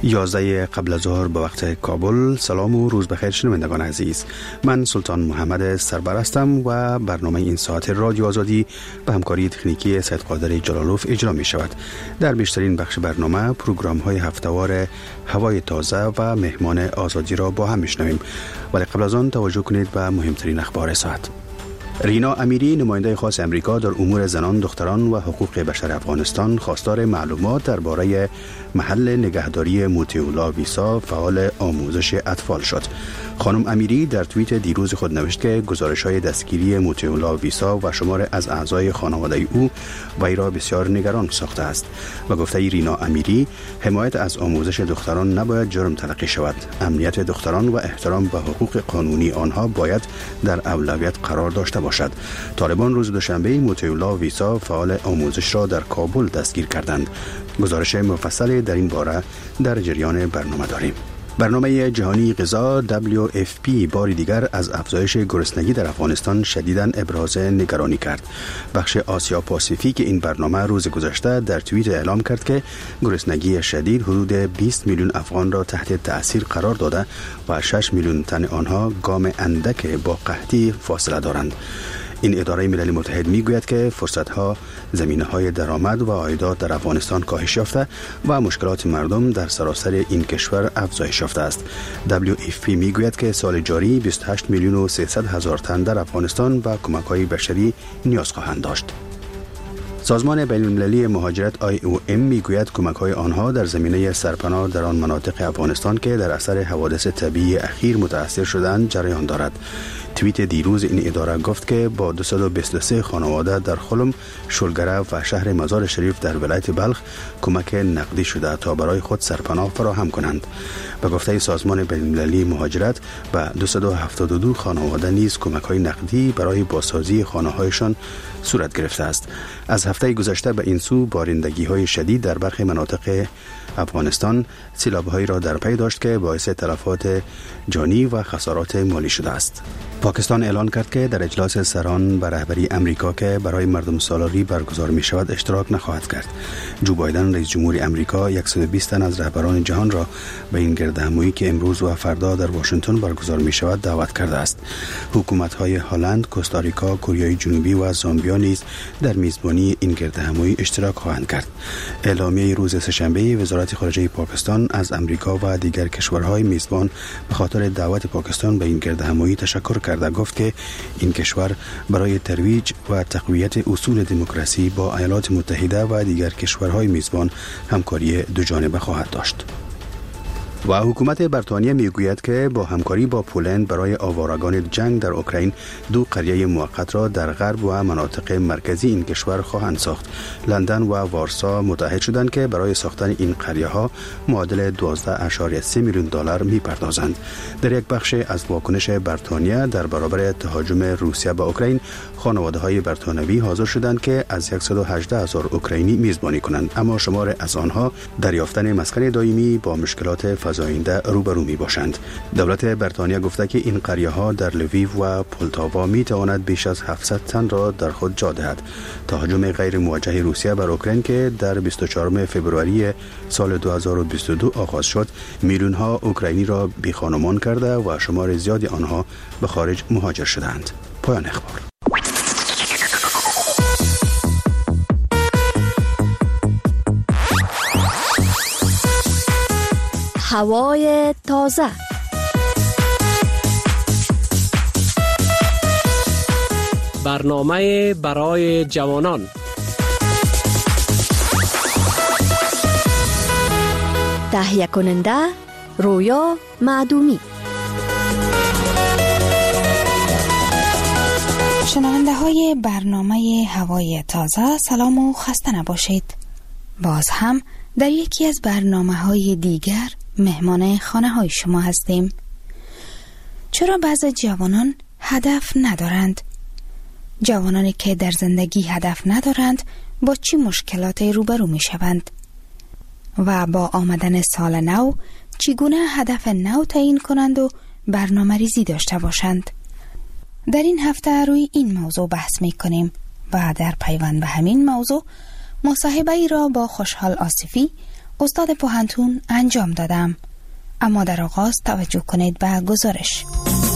11 قبل از ظهر به وقت کابل. سلام و روز بخیر شنوندگان عزیز. من سلطان محمد سربر هستم و برنامه این ساعت رادیو آزادی به همکاری تکنیکی سید قادر جلالوف اجرا می شود. در بیشترین بخش برنامه پروگرام های هفته‌وار هوای تازه و مهمان آزادی را با هم میشنویم، ولی قبل از آن توجه کنید به مهمترین اخبار ساعت. رینا امیری، نماینده خاص امریکا در امور زنان، دختران و حقوق بشر افغانستان، خواستار معلومات درباره محل نگهداری موتیولا ویسا، فعال آموزش اطفال شد. خانم امیری در توییت دیروز خود نوشت که گزارش‌های دستگیری موتیولا ویسا و شمار از اعضای خانواده او وی را بسیار نگران ساخته است و گفته رینا امیری حمایت از آموزش دختران نباید جرم تلقی شود. امنیت دختران و احترام به حقوق قانونی آنها باید در اولویت قرار داشته باشد. طالبان روز دوشنبه موتیولا ویسا، فعال آموزش را در کابل دستگیر کردند. گزارش مفصل در این باره در جریان برنامه داریم. برنامه جهانی غذا WFP بار دیگر از افزایش گرسنگی در افغانستان شدیداً ابراز نگرانی کرد. بخش آسیا پاسیفیک این برنامه روز گذشته در توییت اعلام کرد که گرسنگی شدید حدود 20 میلیون افغان را تحت تأثیر قرار داده و 6 میلیون تن آنها گام اندک با قحطی فاصله دارند. این اداره ملل متحد میگوید که فرصت‌ها، زمینه‌های درآمد و عایدات در افغانستان کاهش یافته و مشکلات مردم در سراسر این کشور افزایش یافته است. WFP میگوید که سال جاری 28 میلیون و 300 هزار تن در افغانستان به کمک‌های بشری نیاز خواهند داشت. سازمان بین‌المللی مهاجرت IOM میگوید کمک‌های آنها در زمینه سرپناه در آن مناطق افغانستان که در اثر حوادث طبیعی اخیر متاثر شدند جریان دارد. توییت دیروز این اداره گفت که با 223 خانواده در خلم، شلگره و شهر مزار شریف در ولایت بلخ کمک نقدی شده تا برای خود سرپناه فراهم کنند. به گفته سازمان بین‌المللی مهاجرت به 272 خانواده نیز کمک‌های نقدی برای بازسازی خانه‌هایشان صورت گرفته است. از هفته گذشته به این سو بارندگی‌های شدید در برخی مناطق افغانستان سیلاب‌هایی را در پی داشت که باعث تلفات جانی و خسارات مالی شده است. پاکستان اعلان کرد که در اجلاس سران به رهبری امریکا که برای مردم سالاری برگزار می شود اشتراک نخواهد کرد. جو بایدن رئیس جمهور امریکا 120 تن از رهبران جهان را به این گردهمایی که امروز و فردا در واشنگتن برگزار می شود دعوت کرده است. حکومت‌های هلند، کوستاریکا، کره جنوبی و زامبیا نیز در میزبانی این گردهمایی اشتراک خواهند کرد. اعلامیه روز سه‌شنبه وزارت خارجه پاکستان از امریکا و دیگر کشورهای میزبان به خاطر دعوت پاکستان به این گردهمایی تشکر کرده گفت که این کشور برای ترویج و تقویت اصول دموکراسی با ایالات متحده و دیگر کشورهای میزبان همکاری دوجانبه خواهد داشت. و حکومت بریتانیا میگوید که با همکاری با پولند برای آوارگان جنگ در اوکراین 2 قریه موقت را در غرب و مناطق مرکزی این کشور خواهند ساخت. لندن و وارسا متحد شدند که برای ساختن این قریه ها معادل 12.3 میلیون دلار میپردازند. در یک بخش از واکنش بریتانیا در برابر تهاجم روسیه به اوکراین، خانواده های بریتانوی حاضر شدند که از 118,000 اوکراینی میزبانی کنند، اما شمار از آنها در یافتن مسکن دائمی با مشکلات فزاینده روبرو می باشند. دولت بریتانیا گفته که این قریه ها در لویو و پولتاوا می تواند بیش از 700 تن را در خود جا دهد. تهاجم غیر موجه روسیه بر اوکراین که در 24 فوریه سال 2022 آغاز شد، میلیون ها اوکراینی را بی خانمان کرده و شمار زیادی آنها به خارج مهاجر شدند. پایان اخبار. هوای تازه. برنامه برای جوانان. تهیه کننده رویا معدومی. شنونده های برنامه هوای تازه، سلام و خسته نباشید. باز هم در یکی از برنامه های دیگر مهمان خانه های شما هستیم. چرا بعضی جوانان هدف ندارند؟ جوانانی که در زندگی هدف ندارند با چی مشکلاتی روبرو می شوند؟ و با آمدن سال نو چگونه هدف نو تعیین کنند و برنامه ریزی داشته باشند؟ در این هفته روی این موضوع بحث می کنیم و در پیوند به همین موضوع مصاحبه ای را با خوشحال آصفی، استاد پوهنتون انجام دادم. اما در آغاز توجه کنید به گزارش.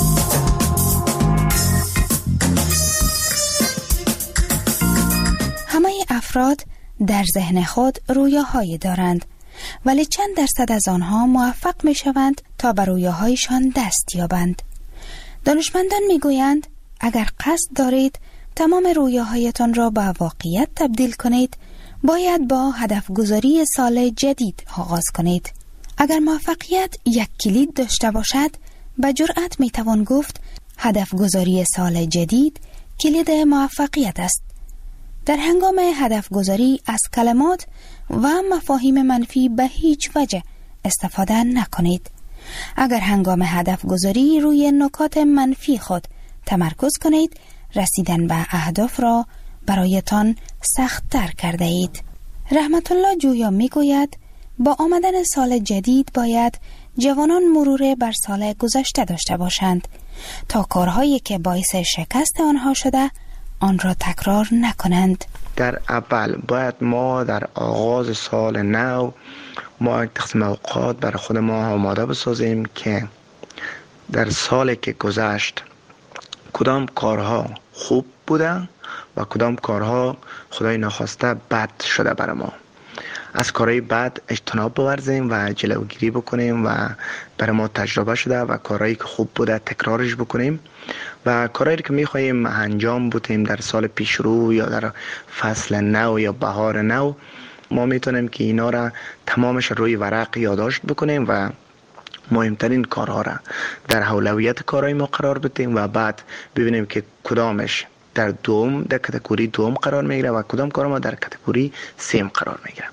همه افراد در ذهن خود رویاهایی دارند، ولی چند درصد از آنها موفق می شوند تا به رویاهایشان دست یابند. دانشمندان می گویند اگر قصد دارید تمام رویاهایتان را به واقعیت تبدیل کنید، باید با هدف گذاری سال جدید آغاز کنید. اگر موفقیت یک کلید داشته باشد، به جرأت می توان گفت هدف گذاری سال جدید کلید موفقیت است. در هنگام هدف گذاری از کلمات و مفاهیم منفی به هیچ وجه استفاده نکنید. اگر هنگام هدف گذاری روی نکات منفی خود تمرکز کنید، رسیدن به اهداف را برایتان سخت تر کرده اید. رحمت الله جویا می گوید با آمدن سال جدید باید جوانان مرور بر سال گذشته داشته باشند تا کارهایی که باعث شکست آنها شده آن را تکرار نکنند. در اول باید ما در آغاز سال نو ما یک تقسیم اوقات برای خود ما آماده بسازیم که در سالی که گذشت کدام کارها خوب بوده و کدام کارها خدای نخواسته بد شده برای ما. از کارهای بد اجتناب بورزیم و جلوگیری بکنیم و برای ما تجربه شده و کارهایی که خوب بوده تکرارش بکنیم و کارهایی که میخواییم انجام بدیم در سال پیش رو یا در فصل نو یا بهار نو، ما میتونیم که اینا را تمامش روی ورق یادداشت بکنیم و مهمترین کارها را در اولویت کارهای ما قرار بدیم و بعد ببینیم که کدامش در کاتگوری دوم قرار میگیره و کدام کار ما در کاتگوری سیم قرار میگیره.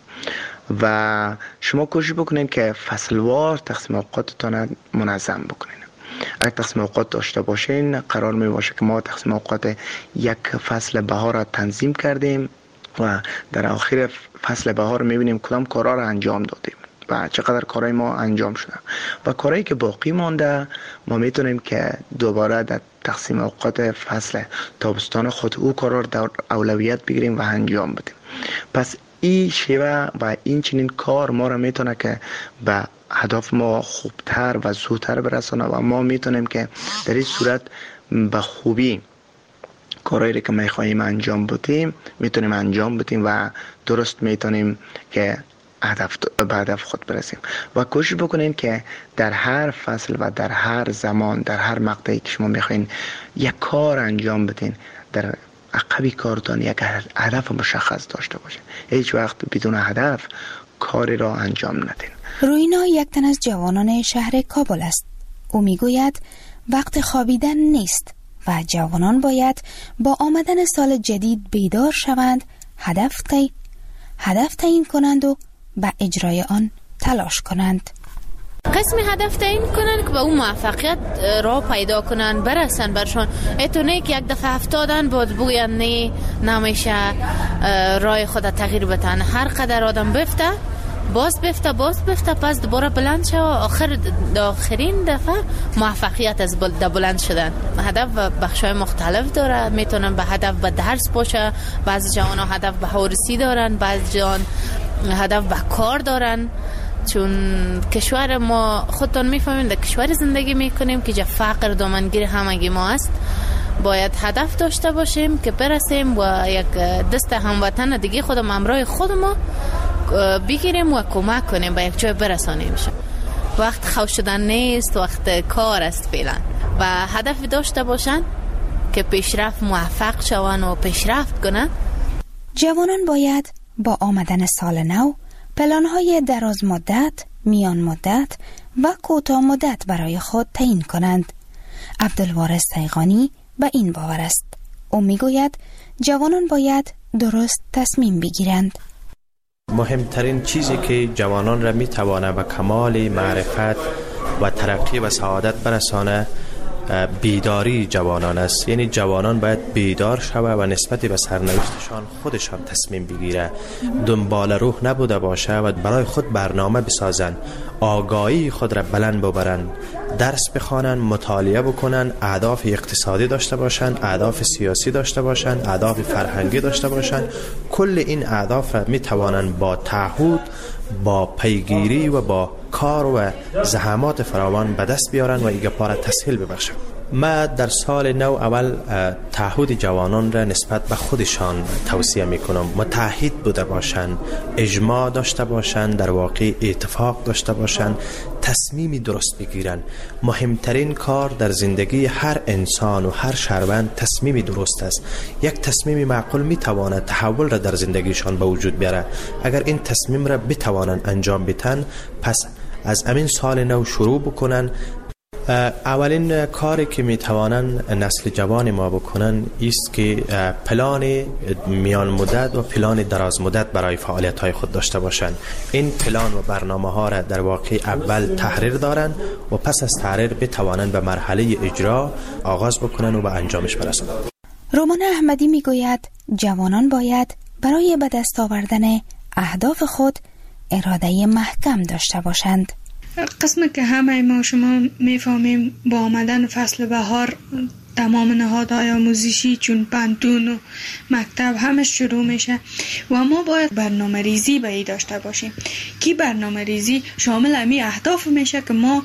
و شما کوشش بکنین که فصلوار تقسیم اوقاتتان منظم بکنین. اگر تقسیم اوقات داشته باشین قرار می باشه که ما تقسیم اوقات یک فصل بهار را تنظیم کردیم و در آخر فصل بهار میبینیم کدام کارها را انجام دادیم و چقدر کارهای ما انجام شده و کارهایی که باقی مانده ما میتونیم که دوباره در تقسیم اوقات فصل تابستان خود او کارها را در اولویت بگیریم و انجام بدیم. پس این شیوه و این چنین کار ما را میتونه که به هدف ما خوبتر و زودتر برسانه و ما میتونیم که در این صورت به خوبی کارهایی که میخواییم انجام بدیم میتونیم انجام بدیم و درست میتونیم که به هدف خود برسیم. و کوشش بکنین که در هر فصل و در هر زمان در هر مقطعی که شما میخواین یک کار انجام بدین، در عقبی کارتان یک هدف مشخص داشته باشین. هیچ وقت بدون هدف کاری را انجام ندین. روینا یک تن از جوانان شهر کابل است. او میگوید وقت خوابیدن نیست و جوانان باید با آمدن سال جدید بیدار شوند، هدف تعیین کنند و به اجرای آن تلاش کنند. قسمی هدف تعیین کنن که به اون موفقیت را پیدا کنن، برسن برشان. ایتونه که یک دفعه افتادن باید بگوین نه نمیشه رای خود تغییر بدن. هر قدر آدم باز بفته پس دوباره بلند شد و آخرین دفعه موفقیت از بلند شدن. هدف و بخشای مختلف داره. میتونن به هدف به درس باشه، بعضی جوان ها هدف به هورسی دارن، بعضی جوان هدف به کار دارن. چون کشور ما خودتون میفهمین در کشور زندگی میکنیم که جا فقر دامنگیر همگی ما است. باید هدف داشته باشیم که برسیم و یک دست هموطن دیگه خودم همراه خودمو بگیریم و کمک کنیم به یک جای برسانیم. وقت خوش شدن نیست، وقت کار است فعلا. و هدف داشته باشن که پیشرفت موفق شون و پیشرفت کنن. جوانان باید با آمدن سال نو پلان‌های دراز مدت، میان مدت و کوتاه مدت برای خود تعیین کنند. عبدالوارث تیغانی به این باور است. او میگوید جوانان باید درست تصمیم بگیرند. مهمترین چیزی که جوانان را میتوانه به کمال معرفت و ترقی و سعادت برسانه بیداری جوانان است. یعنی جوانان باید بیدار شوه و نسبت به سرنوشتشان خودشان تصمیم بگیره، دنبال روح نبوده باشه و برای خود برنامه بسازن، آگاهی خود را بلند ببرن، درس بخوانن، مطالعه بکنن، اهداف اقتصادی داشته باشن، اهداف سیاسی داشته باشن، اهداف فرهنگی داشته باشن. کل این اهداف را می توانن با تعهد با پیگیری و با کار و زحمات فراوان به دست بیارن و ایگه پاره تسهیل ببخشن. ما در سال نو اول تعهد جوانان را نسبت به خودشان توصیه میکنم. متحد بوده باشند، اجماع داشته باشند، در واقع اتفاق داشته باشند، تصمیمی درست بگیرن. مهمترین کار در زندگی هر انسان و هر شهروند تصمیمی درست است. یک تصمیم معقول میتواند تحول را در زندگیشان به وجود بیاره. اگر این تصمیم را بتوانند انجام بدن، پس از امین سال نو شروع بکنن. اولین کاری که میتوانن نسل جوان ما بکنن است که پلان میان مدت و پلان دراز مدت برای فعالیت های خود داشته باشند. این پلان و برنامه ها را در واقع اول تحریر دارن و پس از تحریر بتوانند به مرحله اجرا آغاز بکنن و به انجامش برسند. رومان احمدی میگوید جوانان باید برای به دست آوردن اهداف خود اراده محکم داشته باشند. قسمی که همه ما شما میفهمیم با آمدن فصل بهار تمام نهادهای آموزشی چون پانتون و مکتب همه شروع میشه و ما باید برنامه ریزی به ای داشته باشیم که برنامه ریزی شامل امی اهداف میشه که ما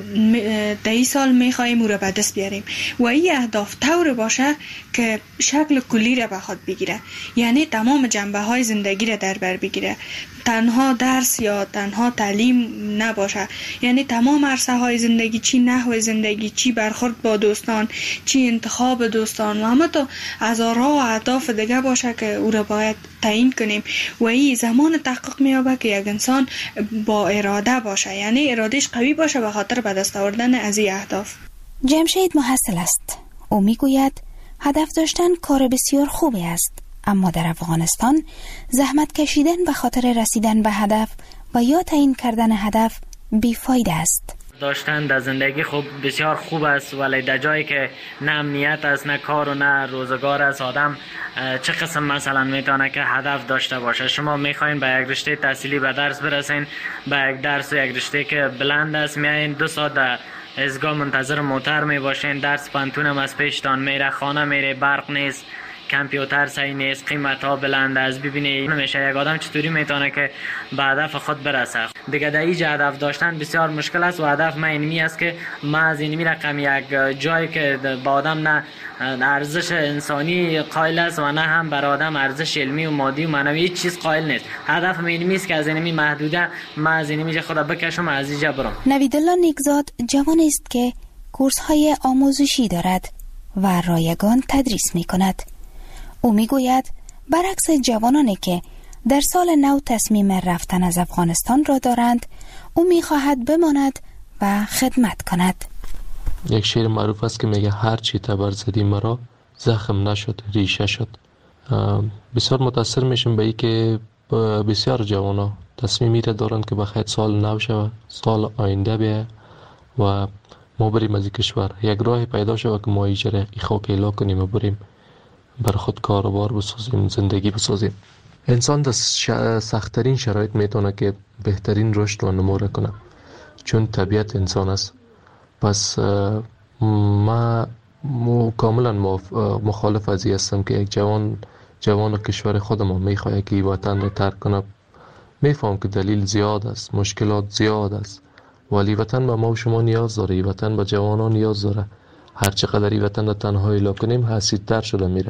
در این سال میخواییم او را به دست بیاریم و این اهداف طور باشه که شکل کلی را به خود بگیره، یعنی تمام جنبه های زندگی را در بر بگیره، تنها درس یا تنها تعلیم نباشه، یعنی تمام عرصه های زندگی، چی نحو زندگی، چی برخورد با دوستان، چی انتخاب دوستان و همه تو هزارها و اهداف دیگه باشه که او را باید تعیین کنیم و این زمان تحقق میابه که یک انسان با اراده باشه، یعنی ارادهش قوی باشه به خاطر به دست آوردن از این اهداف. جمشید محصل است. او میگوید هدف داشتن کار بسیار خوبی است، اما در افغانستان زحمت کشیدن به خاطر رسیدن به هدف و یا تعیین کردن هدف بیفایده است. داشتن در زندگی خوب بسیار خوب است، ولی در جایی که نه امنیت است، نه کار و نه روزگار است، آدم چه قسم مثلا میتونه که هدف داشته باشه؟ شما میخواین به یک رشته تحصیلی به درس برسین، به یک درس و یک رشته که بلند است، میایین 2 ساعت در ایستگاه منتظر موتر میباشین، درس پانتون هم از پیشتان میره، خانه میره، برق نیست، کامپیوتر صحیح نیست، قیمت ها بلند است. ببینید نمیشه یک آدم چطوری میتونه که به هدف خود برسه. دیگه در اینجا هدف داشتن بسیار مشکل است و هدف من اینمی است که ما از اینمی رقم یک جایی که با آدم نه ارزش انسانی قائل است و نه هم بر آدم ارزش علمی و مادی و معنوی هیچ چیز قائل نیست. هدف من اینمی است که از اینمی محدوده ما از اینمی خود بکشم از اینجا برم. نویدالله نیکزاد جوان است که کورس های آموزشی دارد و رایگان تدریس می کند. او میگوید برعکس جوانانی که در سال نو تصمیم رفتن از افغانستان را دارند، او میخواهد بماند و خدمت کند. یک شعر معروف است که میگه هر چی تبر زدی مرا زخم نشد ریشه شد. بسیار متاثر میشم به این که بسیار جوانا تصمیمی را دارند که بخیر سال نو شود، سال آینده بیاید و ما بریم از این کشور، یک راه پیدا شود که ما ایجاره خاک اعلا کنیم و بریم بر خود کاروبار بسازیم، زندگی بسازیم. انسان در سخت‌ترین شرایط میتونه که بهترین رشد و نمو را کنه، چون طبیعت انسان است. پس ما کاملا مخالف از این هستم که یک جوان کشور خودمان میخواد که وطن را ترک کنه. میفهم که دلیل زیاد است، مشکلات زیاد است، ولی وطن به ما و شما نیاز داره، وطن به جوانان نیاز داره. هر چقدر این وطن را تنها اعلا کنیم حسیدتر شده میره.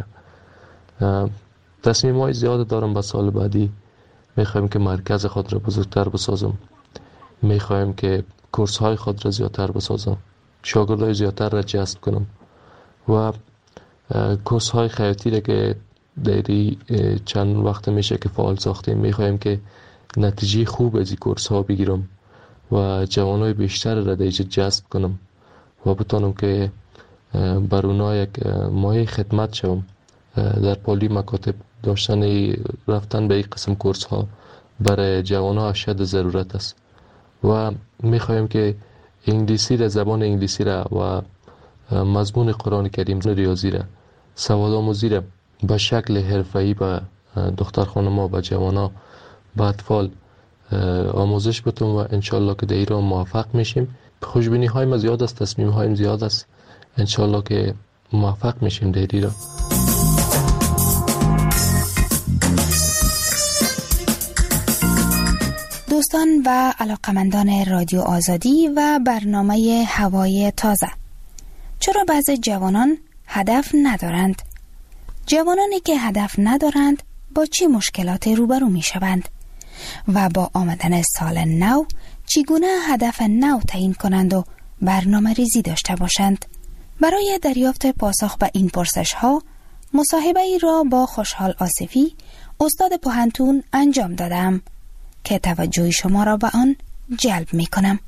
تصمیم های زیاد دارم به سال بعدی. میخوایم که مرکز خود را بزرگتر بسازم، میخوایم که کورس های خود را زیادتر بسازم، شاگردای زیادتر را جذب کنم و کورس های خیاطی را که دیری چند وقت میشه که فعال ساختیم، میخوایم که نتیجه خوب از این کورس ها بگیرم و جوانای بیشتر را دیجا جذب کنم و بتانم که بر اونا یک مایه خدمت شوم. در پالی مکاتب داشتن رفتن به این قسم کورس ها برای جوان ها اشد ضرورت است و میخوایم که انگلیسی را، زبان انگلیسی را و مضمون قرآن کریم، ریاضی را، سواد آموزی را به شکل حرفه‌ای به دختر خانم‌ها و جوان ها و اطفال آموزش بتون و انشالله که در ایران موفق میشیم. خوشبینی های ما زیاد است، تصمیم هایم زیاد است، انشالله که موفق میشیم در ایران. دوستان و علاقمندان رادیو آزادی و برنامه هوای تازه، چرا بعضی جوانان هدف ندارند؟ جوانانی که هدف ندارند با چه مشکلات روبرو می شوند؟ و با آمدن سال نو چگونه هدف نو تعیین کنند و برنامه ریزی داشته باشند؟ برای دریافت پاسخ به این پرسش ها مصاحبه ای را با خوشحال آصفی استاد پوهنتون انجام دادم که توجه شما را به آن جلب می کنم.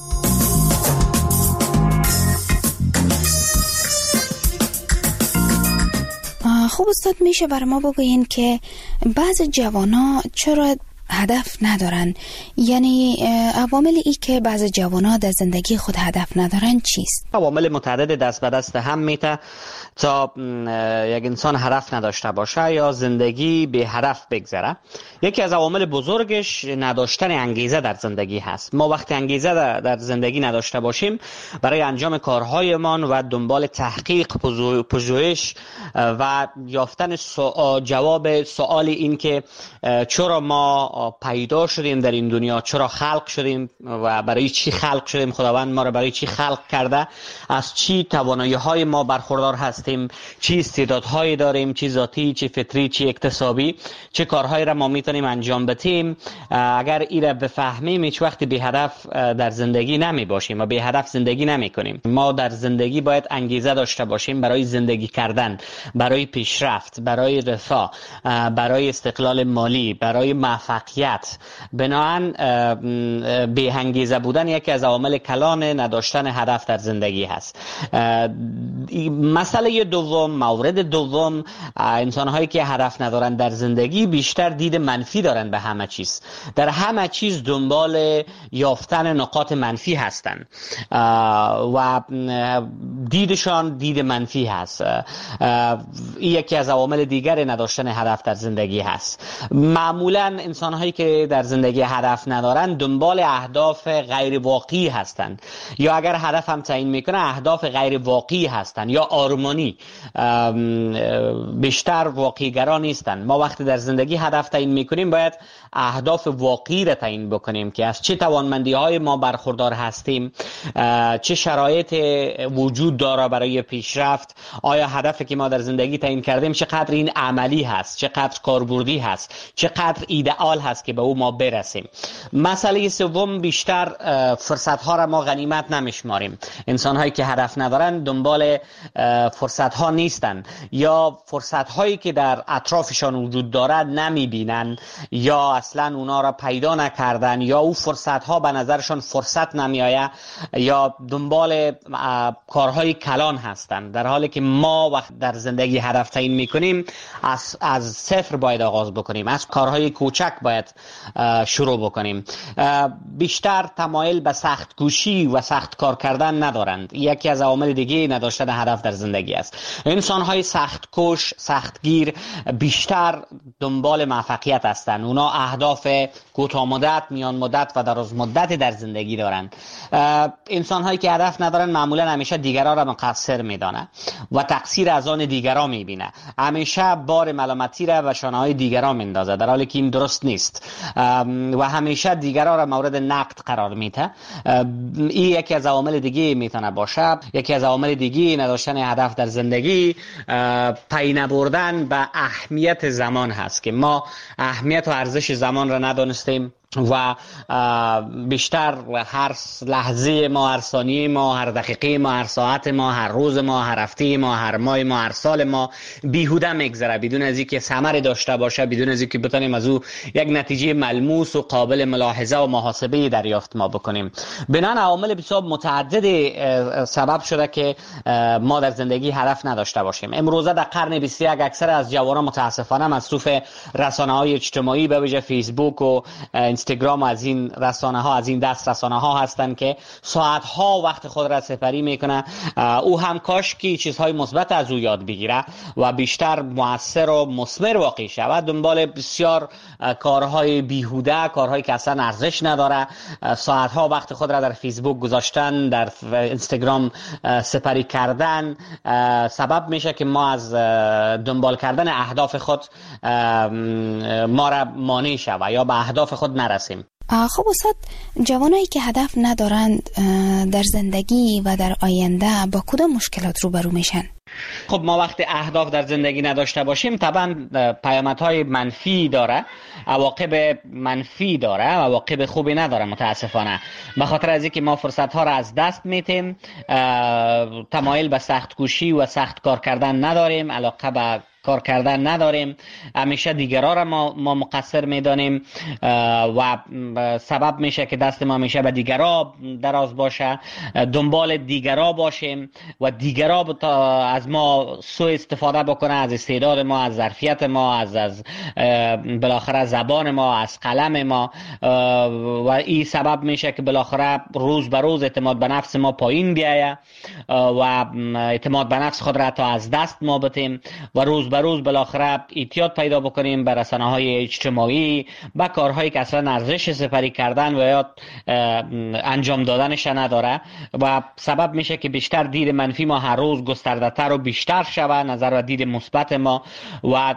خوب استاد، میشه برای ما بگوین که بعض جوانا چرا هدف ندارن؟ یعنی عوامل ای که بعض جوانا در زندگی خود هدف ندارن چیست؟ عوامل متعدد دست به دست هم میته تا یک انسان هدف نداشته باشه یا زندگی به هدف بگذره. یکی از عوامل بزرگش نداشتن انگیزه در زندگی هست. ما وقتی انگیزه در زندگی نداشته باشیم برای انجام کارهایمان و دنبال تحقیق، پژوهش و یافتن جواب سوال این که چرا ما پیدا شدیم در این دنیا، چرا خلق شدیم و برای چی خلق شدیم، خداوند ما را برای چی خلق کرده، از چی توانایی‌های ما برخوردار هستیم، چی استعدادهایی داریم، چی ذاتی، چی فطری، چی اکتسابی، چه کارهایی را ما میتونیم انجام بدیم. اگر این را بفهمیم هیچ وقت به هدف در زندگی نمی باشیم و به هدف زندگی نمی کنیم. ما در زندگی باید انگیزه داشته باشیم برای زندگی کردن، برای پیشرفت، برای رفاه، برای استقلال مالی، برای موفقیت. بنابراین به انگیزه بودن یکی از عوامل کلان نداشتن هدف در زندگی هست. مسئله دوم، مورد دوم، انسان‌هایی که هدف ندارن در زندگی بیشتر دید منفی دارن به همه چیز. در همه چیز دنبال یافتن نقاط منفی هستن و دیدشان دید منفی هست. این یکی از عوامل دیگر نداشتن هدف در زندگی هست. معمولاً انسان‌هایی که در زندگی هدف ندارن دنبال اهداف غیر واقعی هستند، یا اگر هدف هم تعیین میکنه اهداف غیر واقعی هستند یا آرمانی، بیشتر واقعی گرا نیستند. ما وقتی در زندگی هدف تعیین میکنیم باید اهداف واقعی را تعیین بکنیم که از چه توانمندی های ما برخوردار هستیم، چه شرایط وجود داره برای پیشرفت، آیا هدفی که ما در زندگی تعیین کردیم چقدر این عملی هست، چقدر کاربردی هست، چقدر ایدئال هست که به او ما برسیم. مسئله سوم، بیشتر فرصت ها را ما غنیمت نمیشماریم. انسان هایی که هدف ندارن دنبال فرصت ها نیستن یا فرصت هایی که در اطرافشان وجود دارد نمیبینن یا اصلا اونا را پیدا نکردن یا او فرصت ها به نظرشان فرصت نمیآید یا دنبال کارهای کلان هستن، در حالی که ما وقت در زندگی هدف تعیین میکنیم از صفر باید آغاز بکنیم، از کارهای کوچک باید شروع بکنیم. بیشتر تمایل به سخت کوشی و سخت کار کردن ندارند. یکی از عوامل دیگه نداشتن هدف در زندگی است. انسان های سخت کوش، سختگیر بیشتر دنبال موفقیت هستند. اونا اهداف کوتاه مدت، میان مدت و دراز مدت در زندگی دارند. انسان هایی که هدف ندارن معمولا همیشه دیگران را مقصر میدانه و تقصیر از آن دیگران میبینه. همیشه بار ملامتی را به شانه های دیگران میندازه، در حالی که این درست نیست و همیشه دیگران را مورد نقد قرار میده. این یکی از عوامل دیگه میتونه باشه. یکی از عوامل دیگه نداشتن هدف در زندگی پی نبردن به اهمیت زمان هست که ما اهمیت و ارزش زمان را ندانستیم و بیشتر هر لحظه ما، هر ثانیه ما، هر دقیقه ما، هر ساعت ما، هر روز ما، هر هفته ما، هر ماه ما، هر سال ما بیهوده میگذره بدون از اینکه ثمری داشته باشه، بدون از اینکه بتونیم از او یک نتیجه ملموس و قابل ملاحظه و محاسبه دریافت ما بکنیم. بنابراین عوامل بسیار متعدد سبب شده که ما در زندگی هدف نداشته باشیم. امروزه در قرن 21 اکثر از جوانان متاسفانه مصروف رسانه‌های اجتماعی به ویژه فیسبوک و اینستاگرام از این رسانه ها، از این دست رسانه ها هستند که ساعت ها وقت خود را سپری میکنه. او هم کاش که چیزهای مثبت از او یاد بگیره و بیشتر مؤثر و مثمر واقع شود. دنبال بسیار کارهای بیهوده، کارهایی که اصلا ارزش نداره، ساعت ها وقت خود را در فیسبوک گذاشتن، در اینستاگرام سپری کردن سبب میشه که ما از دنبال کردن اهداف خود ما را مانع شود یا به اهداف خود نرسیم. خب استاد، جوانایی که هدف ندارند در زندگی و در آینده با کدام مشکلات روبرو میشن؟ خب ما وقتی اهداف در زندگی نداشته باشیم طبعا پیامدهای منفی داره، عواقب منفی داره، عواقب خوبی نداره متاسفانه. به خاطر از اینکه ما فرصت ها را از دست میتیم، تمایل به سخت کوشی و سخت کار کردن نداریم، علاقه به کار کردن نداریم، همیشه دیگران را ما مقصر میدانیم و سبب میشه که دست ما همیشه به دیگران دراز باشه، دنبال دیگران باشیم و دیگران از ما سوء استفاده بکنه، از استعداد ما، از ظرفیت ما، از بالاخره زبان ما، از قلم ما، و این سبب میشه که بالاخره روز به روز اعتماد به نفس ما پایین بیایه و اعتماد به نفس خود را تا از دست ما بدیم و روز به روز بالاخره اعتیاد پیدا بکنیم به رسانه‌های اجتماعی، به کارهایی که اصلا ارزش سپری کردن و یا انجام دادنش نداره و سبب میشه که بیشتر دید منفی ما هر روز گسترده‌تر و بیشتر شود، نظر و دید مثبت ما و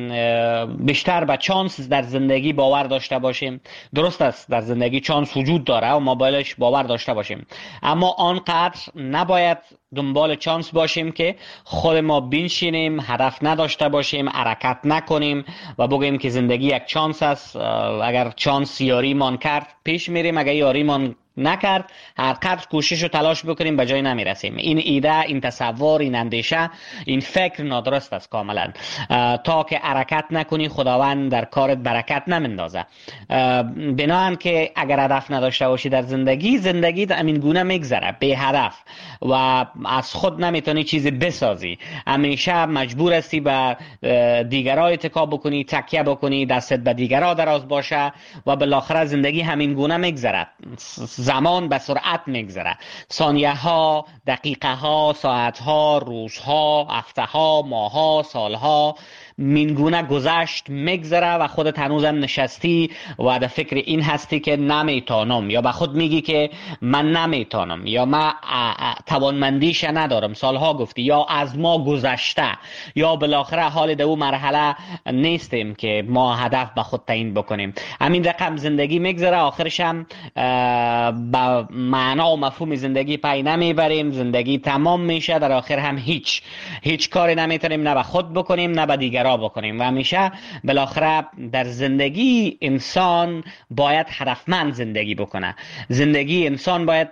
بیشتر به چانس در زندگی باور داشته باشیم. درست است در زندگی چانس وجود داره و ما بایدش باور داشته باشیم، اما آنقدر نباید دنبال چانس باشیم که خود ما بنشینیم، هدف نداشته باشیم، حرکت نکنیم و بگیم که زندگی یک چانس است، اگر چانس یاریمان کرد پیش میریم، اگر یاریمان نکرد هر قدر کوشش و تلاش بکنیم به جای نمیرسیم. این ایده، این تصور، این اندیشه، این فکر نادرست است کاملا. تا که حرکت نکنی خداوند در کارت برکت نمیندازه. بنابراین که اگر هدف نداشته باشی در زندگی همین گونه میگذره بی هدف و از خود نمیتونی چیزی بسازی، همیشه مجبور هستی به دیگران اتکا بکنی، تکیه بکنی، دستت به دیگران دراز باشه و بالاخره زندگی همین گونه میگذره. زمان به سرعت میگذره، ثانیه ها، دقیقه ها، ساعت ها، روزها، هفته ها، ماه ها، سال ها مینگونه گذشت میگذره و خودت هنوزم نشستی و در فکر این هستی که نمیتونم، یا به خود میگی که من نمیتونم، یا من توانمندیش ندارم، سالها گفتی، یا از ما گذشته، یا بالاخره حال در اون مرحله نیستیم که ما هدف به خود تعیین بکنیم. همین رقم زندگی میگذره، آخرش هم با معنا و مفهوم زندگی پی نمیبریم، زندگی تمام میشه، در آخر هم هیچ کاری نمیتونیم نه به خود بکنیم نه به دیگران بکنیم و همیشه بالاخره در زندگی انسان باید هدفمند زندگی بکنه. زندگی انسان باید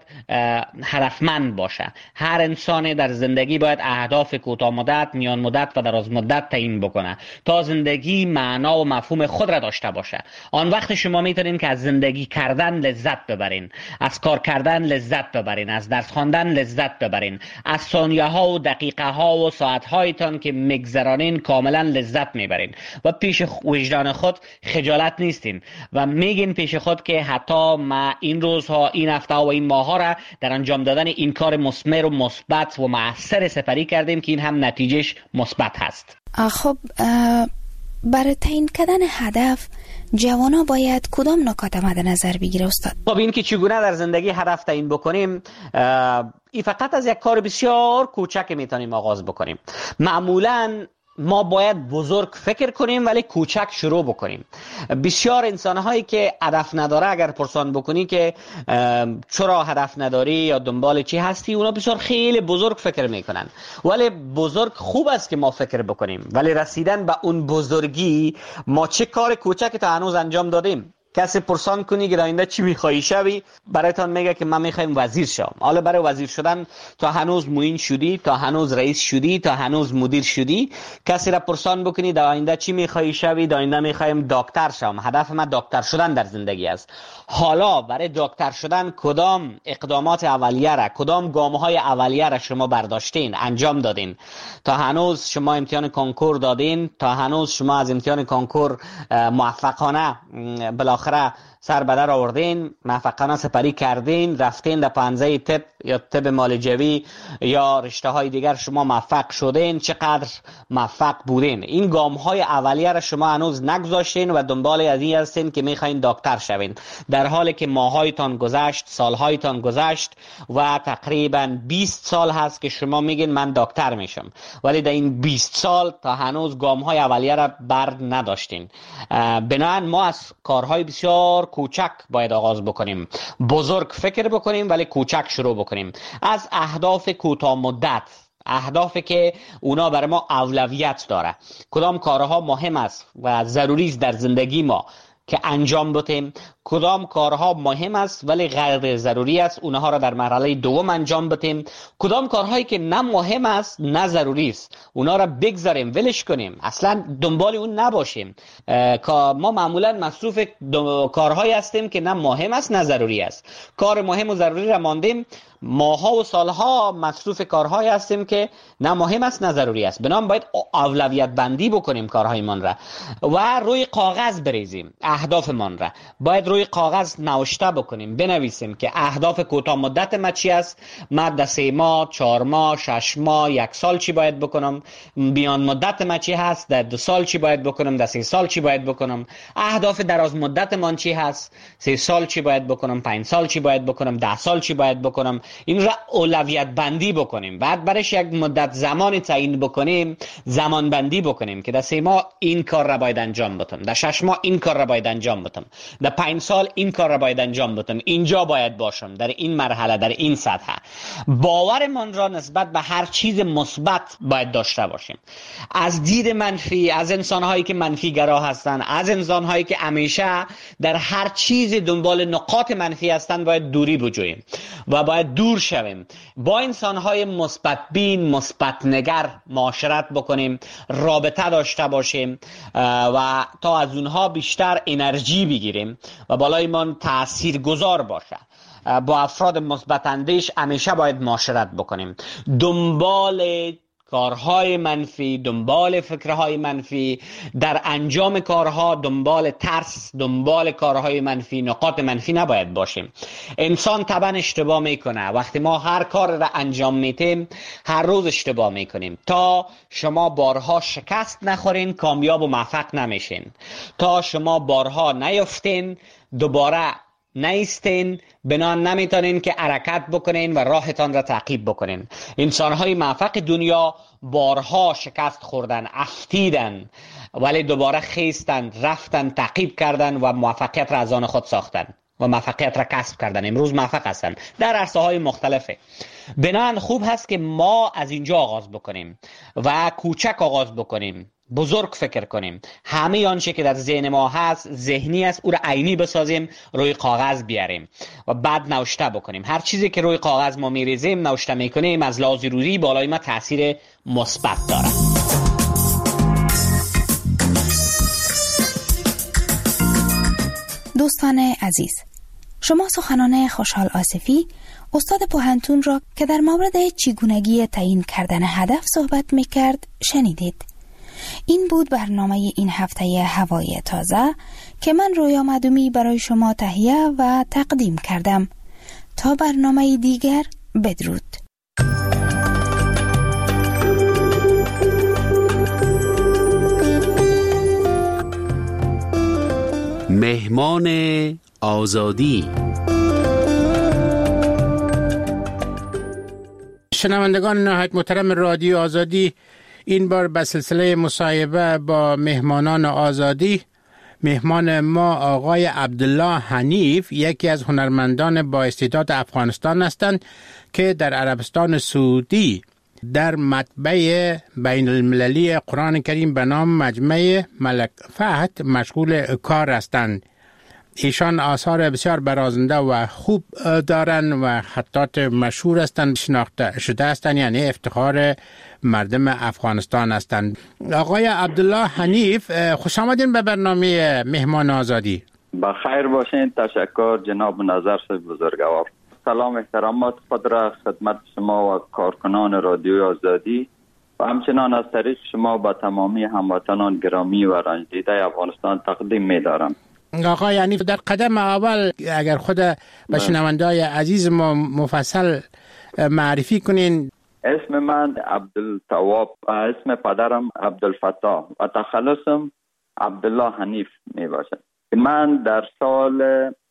هدفمند باشه. هر انسان در زندگی باید اهداف کوتاه مدت، میان مدت و دراز مدت تعیین بکنه تا زندگی معنا و مفهوم خود را داشته باشه. آن وقت شما میتونین که از زندگی کردن لذت ببرین، از کار کردن لذت ببرین، از درس خواندن لذت ببرین، از ثانیه ها و دقیقه ها و ساعت هایتان که میگذرانین کاملا لذت میبرین و پیش وجدان خود خجالت نیستین و میگین پیش خود که حتی ما این روزها، این هفته و این ماه ها را در انجام دادن این کار مثمر و مثبت و مؤثر سپری کردیم که این هم نتیجهش مثبت هست. خب برای تعیین کردن هدف جوانا باید کدام نکات مد نظر بگیره استاد؟ خب این که چگونه در زندگی هدف تعیین بکنیم، این فقط از یک کار بسیار کوچک میتونیم آغاز بکنیم. معمولاً ما باید بزرگ فکر کنیم ولی کوچک شروع بکنیم. بسیار انسان‌هایی که هدف نداره اگر پرسان بکنی که چرا هدف نداری یا دنبال چی هستی، اونا بسیار خیلی بزرگ فکر میکنن. ولی بزرگ خوب است که ما فکر بکنیم، ولی رسیدن به اون بزرگی ما چه کار کوچک تا هنوز انجام دادیم. کسی پرسان کنی که آینده چی میخوایی شوی، برایتان میگه که من میخوایم وزیر شم. حالا برای وزیر شدن تا هنوز معین شدی، تا هنوز رئیس شدی، تا هنوز مدیر شدی. کسی را پرسان بکنی در آینده چی میخوایی شوی، در آینده میخوایم دکتر شم، هدف من دکتر شدن در زندگی است. حالا برای دکتر شدن کدام اقدامات اولیه را، کدام گام‌های اولیه را شما برداشتین، انجام دادین؟ تا هنوز شما امتحان کنکور دادین، تا هنوز شما از امتحان کنکور موفقانه بالاخره سر به در آوردین، موفقانه سپری کردین، رفتین در پنزه طب یا طب معالجوی یا رشته های دیگر شما موفق شدین، چقدر موفق بودین؟ این گام های اولیه را شما هنوز نگذاشتین و دنبال از این هستین که میخواین دکتر شوین، در حالی که ماهایتان گذشت، سالهایتان گذشت و تقریبا 20 سال هست که شما میگین من دکتر میشم، ولی در این 20 سال تا هنوز گام های اولیه را بر نداشتین. بنابراین ما از کارهای بسیار کوچک باید آغاز بکنیم. بزرگ فکر بکنیم ولی کوچک شروع بکنیم. از اهداف کوتاه مدت، اهدافی که اونا برای ما اولویت داره، کدام کارها مهم است و ضروری است در زندگی ما که انجام بدیم، کدام کارها مهم است ولی غیر ضروری است اونها را در مرحله دوم انجام بدیم، کدام کارهایی که نه مهم است نه ضروری است اونها را بگذاریم، ولش کنیم، اصلا دنبال اون نباشیم. ما معمولا مصروف کارهایی هستیم که نه مهم است نه ضروری است. کار مهم و ضروری را ماندیم، ماها و سالها مصروف کارهایی هستیم که نه مهم است نه ضروری است. بنابراین باید اولویت بندی بکنیم کارهایمان را و روی کاغذ بریزیم. اهدافمان را باید روی کاغذ نوشته بکنیم، بنویسیم که اهداف کوتاه مدت ما چی است. من در 3 ماه، 4 ماه، 6 ماه، 1 سال چی باید بکنم، میان مدت ما چی هست، در 2 سال چی باید بکنم، در 3 سال چی باید بکنم، اهداف دراز مدت من چی هست، 3 سال چی باید بکنم، 5 سال چی باید بکنم، 10 سال چی باید بکنم. این را اولویت بندی بکنیم. بعد برایش یک مدت زمان تعیین بکنیم، زمان بندی بکنیم که در 3 ماه این کار را باید انجام بدم، در 6 ماه این کار را باید انجام بدم، در 5 سال این کار را باید انجام بدم، اینجا باید باشم، در این مرحله، در این سطح. باورمان را نسبت به هر چیز مثبت باید داشته باشیم. از دید منفی، از انسان‌هایی که منفی گرا هستند، از انسان‌هایی که همیشه در هر چیز دنبال نقاط منفی هستند باید دوری بجوییم و باید دور شویم. با انسان‌های مثبت بین، مثبت نگر معاشرت بکنیم، رابطه داشته باشیم و تا از اونها بیشتر انرژی بگیریم و بالایمان تأثیر گذار باشه. با افراد مثبت اندیش همیشه باید معاشرت بکنیم. دنبال کارهای منفی، دنبال فکرهای منفی، در انجام کارها دنبال ترس، دنبال کارهای منفی، نقاط منفی نباید باشیم. انسان طبعا اشتباه میکنه. وقتی ما هر کار را انجام میتیم هر روز اشتباه میکنیم. تا شما بارها شکست نخورین کامیاب و موفق نمیشین. تا شما بارها نیفتین دوباره نیستین، بنان نمیتونین که حرکت بکنین و راهتان را تعقیب بکنین. انسانهای موفق دنیا بارها شکست خوردن، افتیدن ولی دوباره خیستن، رفتن، تعقیب کردن و موفقیت را از آن خود ساختن و موفقیت را کسب کردن. امروز موفق هستن در عرصه های مختلفه. بنان خوب هست که ما از اینجا آغاز بکنیم و کوچک آغاز بکنیم، بزرگ فکر کنیم. همه آنچه که در ذهن ما هست ذهنی است، او را عینی بسازیم، روی کاغذ بیاریم و بعد نوشته بکنیم. هر چیزی که روی کاغذ ما میریزیم، نوشته میکنیم، از لحاظ روحی بالای ما تاثیر مثبت داره. دوستان عزیز، شما سخنان خوشحال آصفی، استاد پوهنتون را که در مورد چگونگی تعیین کردن هدف صحبت میکرد شنیدید. این بود برنامه این هفته هوای تازه که من رویا معدومی برای شما تهیه و تقدیم کردم. تا برنامه دیگر، بدرود. مهمان آزادی. شنوندگان نهایت محترم رادیو آزادی، این بار به سلسله مصاحبه با مهمانان آزادی، مهمان ما آقای عبدالله حنیف، یکی از هنرمندان با استعداد افغانستان هستند که در عربستان سعودی در مطبع بین المللی قرآن کریم به نام مجمع ملک فهد مشغول کار هستند. ایشان آثار بسیار برازنده و خوب دارند و خطاط مشهور هستند، شناخته شده هستند، یعنی افتخار مردم افغانستان هستند. آقای عبدالله حنیف، خوش آمدین به برنامه مهمان آزادی. بخیر باشین. تشکر جناب نظر صاحب بزرگوار. سلام احترامات خود را خدمت شما و کارکنان رادیو آزادی و همچنان از طریق شما با تمامی هموطنان گرامی و رنج دیده افغانستان تقدیم می دارم. آقا یعنی در قدم اول اگر خود به شنونده‌های عزیز ما مفصل معرفی کنین. اسم من عبدالتواب، اسم پدرم عبدالفتاح و تخلصم عبدالله حنیف می باشد. من در سال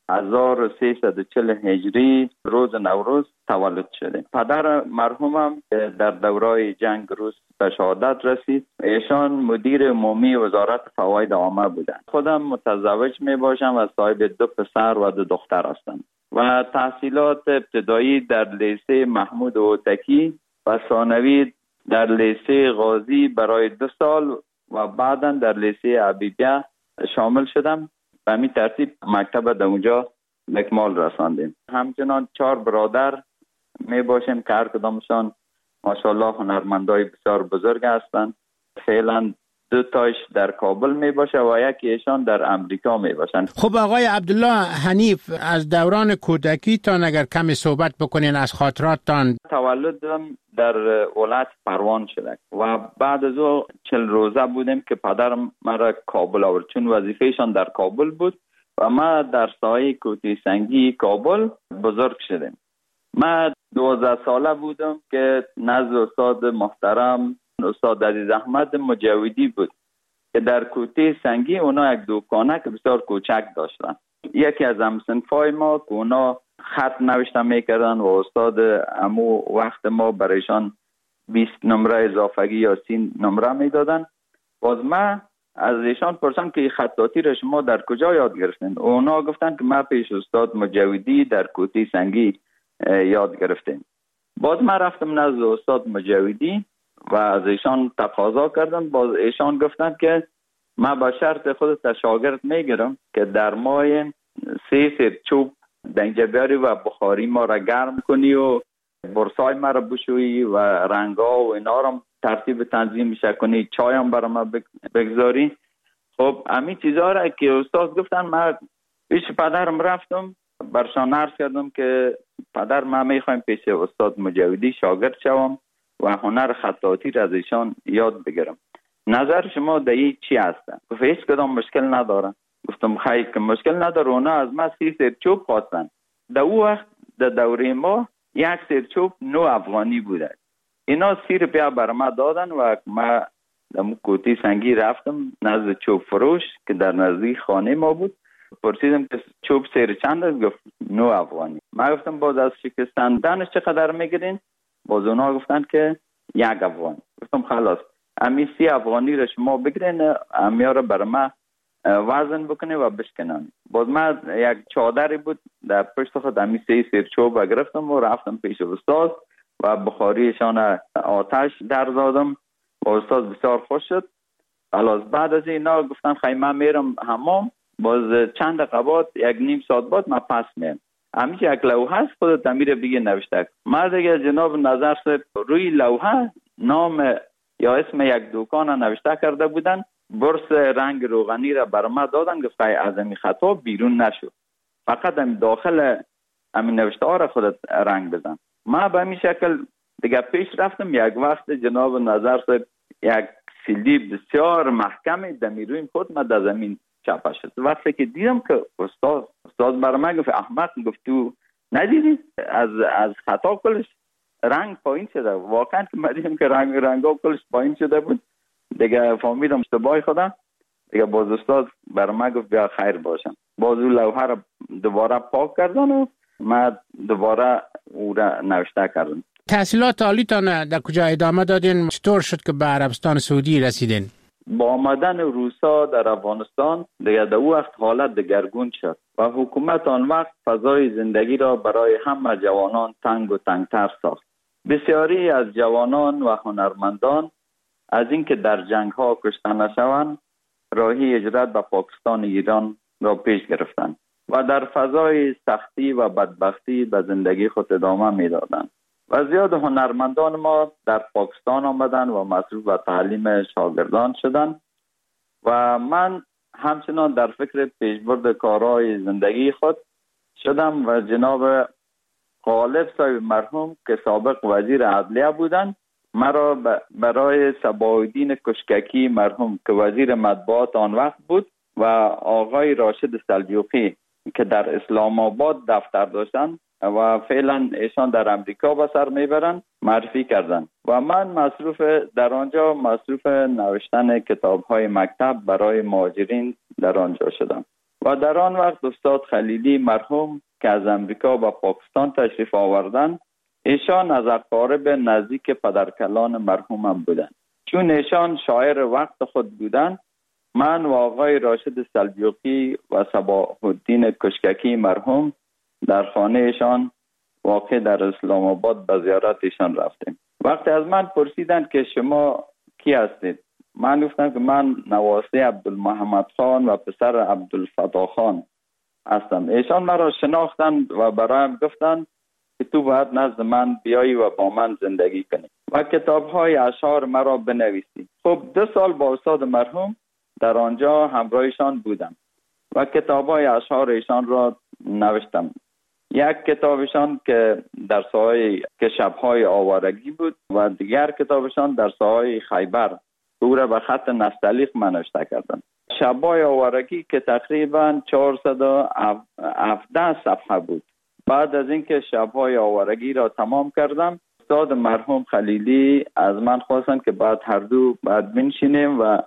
1340 هجری روز نوروز تولد شده. پدر مرحومم در دورای جنگ روس به شهادت رسید. ایشان مدیر عمومی وزارت فواید عامه بودند. خودم متزوج می باشم و صاحب 2 پسر و 2 دختر هستم و تحصیلات ابتدایی در لیسه محمود هوتکی و ثانوی در لیسه غازی برای 2 سال و بعدا در لیسه حبیبیه شامل شدم. به همین ترتیب مکتب در اونجا به اکمال رساندیم. همچنان 4 برادر می باشیم که هر کدامشان ماشاءالله هنرمندای بسیار بزرگ هستند. فعلا 2 تاش در کابل می باشه و یکی ایشان در امریکا می باشند. خب آقای عبدالله حنیف، از دوران کودکی تان اگر کمی صحبت بکنین از خاطراتتان. تولدم در ولایت پروان شده و بعد از او 40 روزه بودیم که پدرم مرا کابل آورد چون وظیفهشان در کابل بود و ما در سایه کوتی سنگی کابل بزرگ شدیم. ما 12 ساله بودم که نزد استاد محترم استاد عزیز احمد مجاودی بود که در کوتی سنگی اونا یک دکانه که بسیار کوچک داشتن. یکی از همصنفای ما که اونا خط نوشته میکردن و استاد امو وقت ما برایشان 20 نمره اضافگی یا 30 نمره میدادن. باز ما از ایشان پرسیدم که خطاطی را شما در کجا یاد گرفتین؟ اونا گفتن که ما پیش استاد مجاودی در کوتی سنگی یاد گرفتیم. باز ما رفتم نزد استاد مجاودی و از ایشان تقاضا کردم. باز ایشان گفتن که ما با شرط خودت شاگرد میگیرم که در ماه 3 سیر چوب دنجه بیاری و بخاری ما را گرم کنی و برسای ما را بشویی و رنگا و اینا را ترتیب تنظیم میشه کنی، چای هم برای ما بگذاری. خب همین چیزها را که استاد گفتن ما پیش پدرم رفتم برشان عرض کردم که پدر ما میخوایم پیش استاد مجاودی شاگرد شوم و هنر خطاطی را از ایشان یاد بگیرم. نظر شما در این چی هستن؟ گفت هیچ کدام مشکل ندارن. گفتم خیلی که مشکل نداره. اونا از ما 30 سیر چوب خواستن. در او وقت در دوره ما 1 سیر چوب 9 افغانی بوده. اینا 30 روپیه بر ما دادن و ما در کوتی سنگی رفتم نزد چوب فروش که در نزدیک خانه ما بود. پرسیدم که چوب سیر چند است؟ گفت 9 افغانی. ما گفتم باز از شکستندنش چقدر میگیرین؟ باز اونا گفتن که 1 افغانی. گفتم خلاص امی 30 افغانی را شما بگیرین، امیا را بر ما وزن بکنه و بشکنن. باز ما یک چادری بود در پشت خود امی 3 سیر چوب گرفتم و رفتم پیش استاد و بخاریشان آتش در زدم و استاد بسیار خوش شد. خلاص بعد از اینا گفتم خیلی میرم حمام. باز چند دقیقه 1.5 ساعت بعد من پس میام. همیشه یک لوحه است خودت امیر بگی نوشته. ما دیگه جناب نظر صاحب روی لوحه نام یا اسم یک دکان نوشته کرده بودن. برس رنگ روغنی را بر ما دادن. گفت از این خطا بیرون نشو، فقط هم داخل همین نوشته ها را خودت رنگ بزن. ما به همین شکل دیگه پیش رفتم. یک وقت جناب نظر صاحب یک سیلی بسیار محکمی دمی روی خود ما در زمین چپه شد. وقتی که دیدم که استاد بر من گفت احمد، گفت تو ندیدی از خطا کلش رنگ پایین شده. واقعا که ما دیدم که رنگا کلش پایین شده بود. دیگه فهمیدم اشتباه خودم. دیگه باز استاد بر من گفت بیا خیر باشم. باز اون لوحه را دوباره پاک کردن و ما دوباره او را نوشته کردم. تحصیلات عالیتان در کجا ادامه دادین؟ چطور شد که به عربستان سعودی رسیدین؟ با آمدن روسا در افغانستان دیگه در او وقت حالت دگرگون شد و حکومت آن وقت فضای زندگی را برای همه جوانان تنگ و تنگتر ساخت. بسیاری از جوانان و هنرمندان از اینکه در جنگ ها کشته نشوند راهی هجرت به پاکستان ایران را پیش گرفتند و در فضای سختی و بدبختی به زندگی خود ادامه میدادند. و زیاد هنرمندان ما در پاکستان آمدند و مصروف به تعلیم شاگردان شدند و من همچنان در فکر پیشبرد کارهای زندگی خود شدم و جناب غالب صاحب مرحوم که سابق وزیر عدلیه بودند مرا برای صباح‌الدین کشککی مرحوم که وزیر مطبوعات آن وقت بود و آقای راشد سلجوقی که در اسلام آباد دفتر داشتند و فعلا ایشان در امریکا به سر میبرند معرفی کردند و من در آنجا مصروف نوشتن کتاب‌های مکتب برای مهاجرین در آنجا شدم و در آن وقت استاد خلیلی مرحوم که از امریکا و پاکستان تشریف آوردند، ایشان از اقارب نزدیک پدرکلان مرحومم بودند. چون ایشان شاعر وقت خود بودند، من و آقای راشد سلجوقی و صباح الدین کشککی مرحوم در خانه ایشان واقع در اسلام آباد به زیارت ایشان رفتیم. وقتی از من پرسیدند که شما کی هستید، من گفتم که من نواسی عبدالمحمد خان و پسر عبدالفتاح خان هستم. ایشان مرا شناختند و برایم گفتند که تو باید نزد من بیایی و با من زندگی کنی و کتاب‌های اشعار مرا بنویسی. خب 2 سال با استاد مرحوم در آنجا همراهشان بودم و کتاب‌های اشعار ایشان را نوشتم. یک کتابشان که در ساحه که شب‌های آوارگی بود و دیگر کتابشان در ساحه خیبر، او را به خط نستعلیق نوشته کردم. شب‌های آوارگی که تقریبا 417 صفحه بود. بعد از اینکه شب‌های آوارگی را تمام کردم، استاد مرحوم خلیلی از من خواستند که بعد هر دو بعد بنشینیم و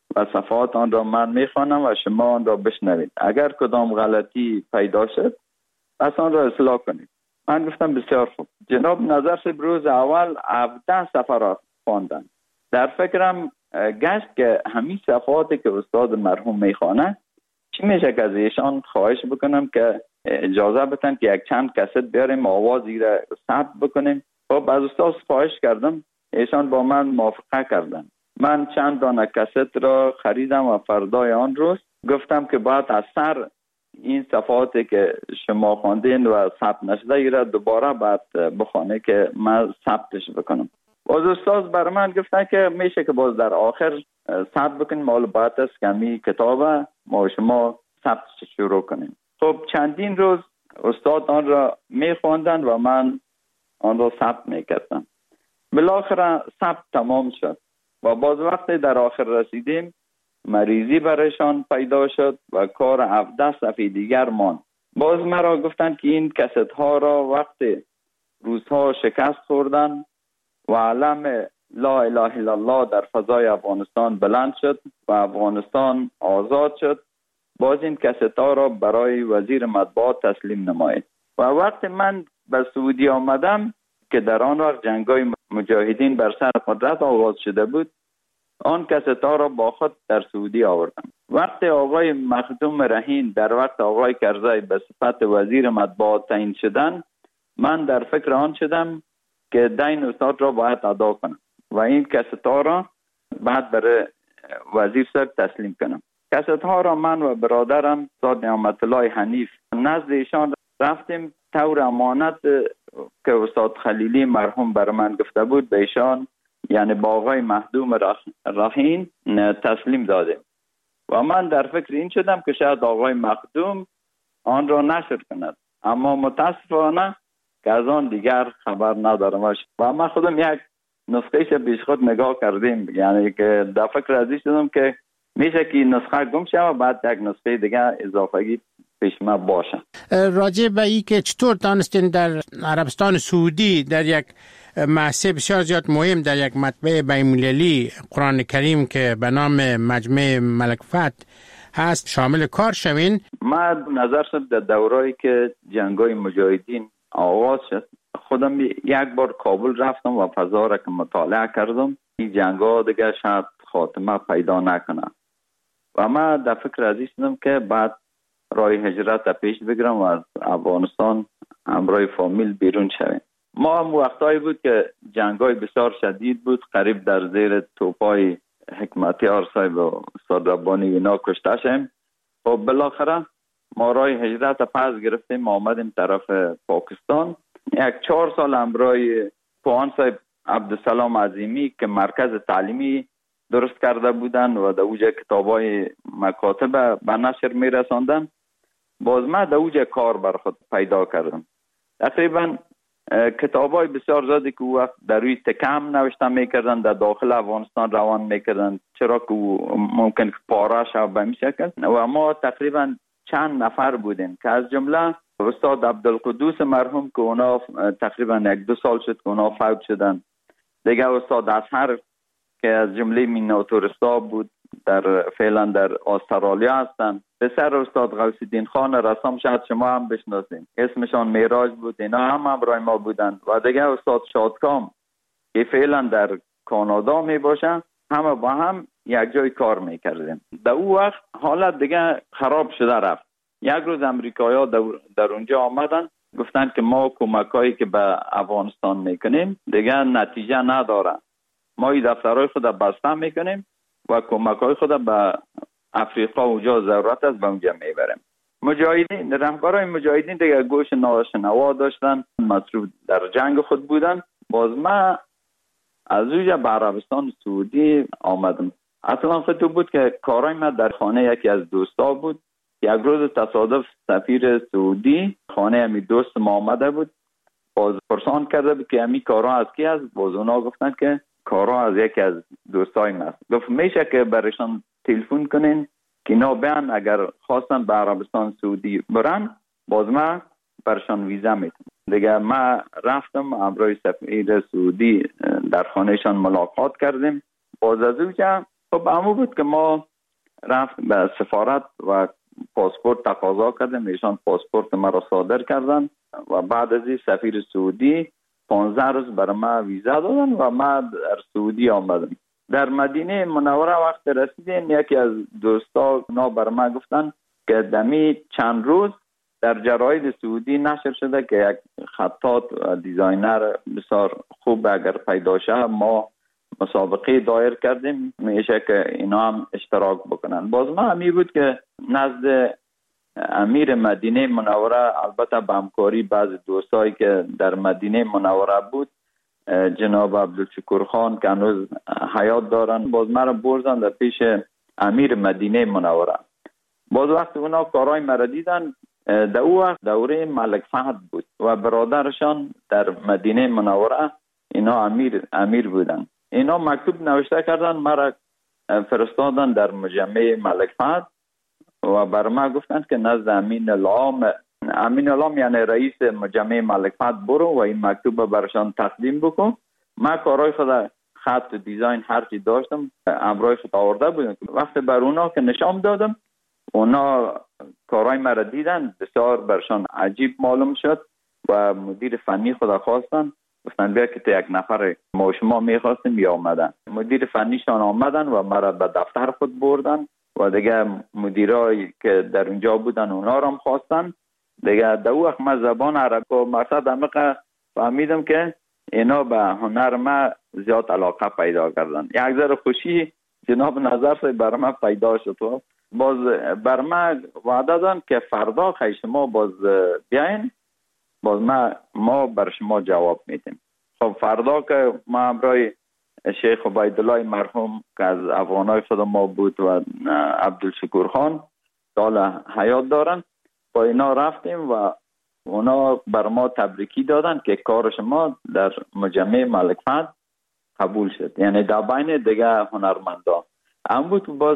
صفحات آن را من میخوانم و شما آن را بشنوید. اگر کدام غلطی پیدا شد پس آن را اصلاح کنید. من گفتم بسیار خوب. جناب نظر صاحب روز اول 17 صفحه را خواندن. در فکرم گشت که همین صفحاتی که استاد مرحوم میخوانه چی میشه که از ایشان خواهش بکنم که اجازه بدن که یک چند کست بیاریم آوازی را ثبت بکنیم. خب از استاد خواهش کردم، ایشان با من موافقه کردن. من چند دانه کست را خریدم و فردای آن روز گفتم که باید از سر این صفحاتی که شما خواندین و ثبت نشده ای را دوباره باید بخونه که من ثبتش بکنم. باز استاد بر من گفتن که میشه که باز در آخر ثبت بکنیم، مال باید است که همین کتاب ما شما ثبتش شروع کنیم. خب چندین روز استاد آن را میخواندن و من آن را ثبت میکردم. بالاخره ثبت تمام شد و باز وقتی در آخر رسیدیم مریضی برایشان پیدا شد و کار 17 صفحه دیگر ماند. باز مرا گفتند که این کست ها را وقتی روزها شکست خوردن و علم لا اله الا الله در فضای افغانستان بلند شد و افغانستان آزاد شد، باز این کست ها را برای وزیر مطبوعات تسلیم نمایید. و وقتی من به سعودی آمدم که در آن وقت جنگ‌های مجاهدین بر سر قدرت آغاز شده بود، آن کست ها را با خود در سعودی آوردم. وقتی آقای مخدوم رهین در وقت آقای کرزی به صفت وزیر مطبوعات تعیین شدن، من در فکر آن شدم که دین استاد را باید ادا کنم و این کست ها را بعد برای وزیر صاحب تسلیم کنم. کست ها را من و برادرم استاد نعمت الله حنیف نزد ایشان رفتیم، طور امانت که استاد خلیلی مرحوم بر من گفته بود به ایشان، یعنی با آقای مخدوم رهین تسلیم دادیم و من در فکر این شدم که شاید آقای مخدوم آن را نشر کند، اما متاسفانه که از آن دیگر خبر ندارم و من خودم یک نسخهش پیش خود نگاه کردیم، یعنی که در فکر ازی شدم که میشه که نسخه گم شه و بعد یک نسخه دیگر اضافه‌ای پیش ما باشه. راجع به این که چطور دانستین در عربستان سعودی در یک محصه بسیار زیاد مهم در یک مطبع بین‌المللی قرآن کریم که به نام مجمع ملک فتح هست شامل کار شوین؟ من نظر شد در دورایی که جنگ‌های مجاهدین آغاز شد، خودم یک بار کابل رفتم و فضا را که مطالعه کردم، این جنگ‌ها دیگه شاید خاتمه پیدا نکنه و من در فکر ازی شدم که بعد راه هجرت پیش بگیرم و از افغانستان همراه فامیل بیرون شویم. ما هم وقتایی بود که جنگ‌های بسیار شدید بود، قریب در زیر توپای حکمتیار صاحب و استاد ربانی اینا کشته شدیم. خب بالاخره ما راه هجرت پس گرفتیم، آمدیم طرف پاکستان. 4 سال همراه پوهان صاحب عبدالسلام عظیمی که مرکز تعلیمی درست کرده بودن و در اوجه کتابای مکاتب به نشر می رساندن، باز من در اوجه کار بر خود پیدا کردم. تقریبا کتابای بسیار زیادی که وقت در روی تکم نوشته میکردن در داخل افغانستان روان میکردن، چرا که ممکن که پاره شد به این شکل. و ما تقریبا چند نفر بودیم که از جمله استاد عبدالقدوس مرحوم که اونا تقریبا 1-2 سال شد که اونا فوت شدن، دیگه استاد اصحر که از جمله میناتورستا بود فعلا در استرالیا هستن. پسر استاد غوث الدین خان رسام شاید شما هم بشناسین، اسمشان میراج بود، اینا هم همراه ما بودن. و دیگه استاد شادکام که فعلا در کانادا می باشن، همه با هم یک جای کار میکردیم. در اون وقت حالت دیگه خراب شده رفت. یک روز امریکایی‌ها در اونجا آمدن، گفتن که ما کمکایی که به افغانستان میکنیم دیگه نتیجه نداره، ما این دفترهای خود بسته میکنیم و کمکای خود به افریقا اونجا ضرورت است به اونجا میبریم. مجاهدین، رهبرای مجاهدین دیگه گوش ناشنوا داشتن، مصروف در جنگ خود بودن. باز ما از اونجا به عربستان سعودی آمدم. اصلا خود بود که کارای ما در خانه یکی از دوستا بود. یک روز تصادف سفیر سعودی خانه همی دوست ما آمده بود، باز پرسان کرده بود که همی کارا از کی است؟ باز اونا گفتن که کارا از یکی از دوستای ما است. گفت میشه که برشان تلفن کنین که اینا بیان اگر خواستن به عربستان سعودی برن باز ما برشان ویزا میتونم. دیگه ما رفتم همراه سفیر سعودی در خانهشان ملاقات کردیم. باز از اونجا خب همون بود که ما رفت به سفارت و پاسپورت تقاضا کردیم، ایشان پاسپورت ما را صادر کردن و بعد از این سفیر سعودی 15 روز برای ما ویزا دادن و ما در سعودی آمدم. در مدینه منوره وقت رسیدیم، یکی از دوستا اونا برای ما گفتن که دمی چند روز در جراید سعودی نشر شده که یک خطاط و دیزاینر بسیار خوب اگر پیدا شه ما مسابقه دایر کردیم، میشه که اینا هم اشتراک بکنن. باز ما همی بود که نزد امیر مدینه منوره، البته به همکاری بعض دوستایی که در مدینه منوره بود، جناب عبدالشکور خان که هنوز حیات دارن، باز ما را بردن در پیش امیر مدینه منوره. باز وقت اونا کارای مرا دیدن، در او وقت دوره ملک فهد بود و برادرشان در مدینه منوره اینا امیر بودن. اینا مکتوب نوشته کردن، مرا فرستادن در مجمع ملک فهد و بر ما گفتند که نزد امین العام یعنی رئیس مجمع ملک فهد برو و این مکتوب برشان تقدیم بکن. ما کارهای خود خط و دیزاین هر چی داشتم امرای خود آورده بودم. وقتی بر اونا که نشان دادم، اونا کارهای مرا دیدن، بسیار برشان عجیب معلوم شد و مدیر فنی خود خواستن، گفتن بیا که یک نفر ما شما میخواستیم یا آمدن. مدیر فنیشان آمدن و مرا به دفتر خود بردن و دیگه مدیرایی که در اونجا بودن اونا را هم خواستن. دیگه در وقت من زبان عربی و مقصد عمیق فهمیدم که اینا به هنر ما زیاد علاقه پیدا کردن. یک ذره خوشی جناب نظر سے بر ما پیدا شد. باز بر ما وعده دادن که فردا خیلی شما باز بیاین، باز ما بر شما جواب میدیم. خب فردا که ما همراه شیخ عبیدالله مرحوم که از افغانای خود ما بود و عبدالشکور خان سال حیات دارن، با اینا رفتیم و اونا بر ما تبریکی دادن که کار شما در مجمع ملک فهد قبول شد، یعنی در بین دیگه هنرمندا هم بود. باز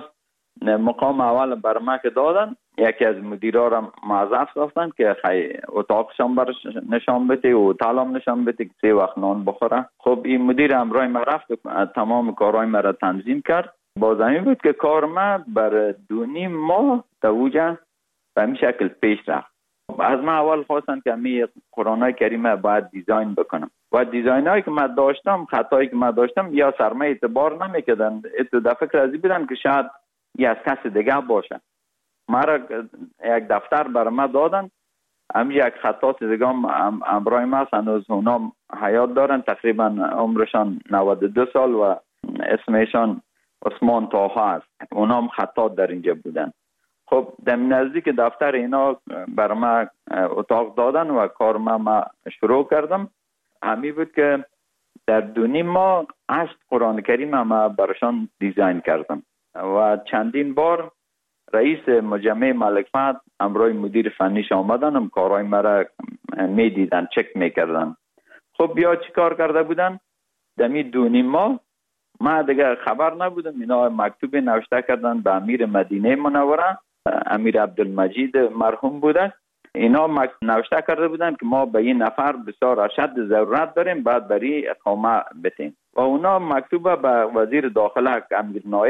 مقام اول بر ما که دادن، یکی از مدیرا را معذرت خواستن که اتاقشان برش نشان بده و تعلم نشان بده که 3 وقت نان بخوره. خب این مدیر همراه ما رفت تمام کارهای ما را تنظیم کرد. باز همین بود که کار ما بر 2.5 ماه دوجه به این شکل پیش رفت. از ما اول خواستن که می قرآن کریمه باید دیزاین بکنم و دیزاین هایی که من داشتم، خطایی که من داشتم یا سرمایه اعتبار نمیکردن. در فکر ازی بودن که شاید یه از کس دیگه باشه. مرا یک دفتر بر ما دادن، همین یک خطاط دیگه هم امرای ما هنوز اونا حیات دارن، تقریبا عمرشان 92 سال و اسمشان عثمان طاها است. اونا هم خطاط در اینجا بودن. خب در نزدیک دفتر اینا بر ما اتاق دادن و کار ما شروع کردم. همین بود که در 2.5 ماه 8 قرآن کریم ما برشان دیزاین کردم و چندین بار رئیس مجمع ملک فهد همراه مدیر فنیش آمدن، هم کارهای مرا می دیدن، چک می کردن. خب بیا چی کار کرده بودن؟ دمی 2.5 ماه ما دیگه خبر نبودم. اینا مکتوب نوشته کردن به امیر مدینه منوره، امیر عبدالمجید مرحوم بوده. اینا نوشته کرده بودن که ما به این نفر بسیار اشد ضرورت داریم، بعد بری اقامه بتیم. و اونا مکتوب به وزیر داخله امیر نایف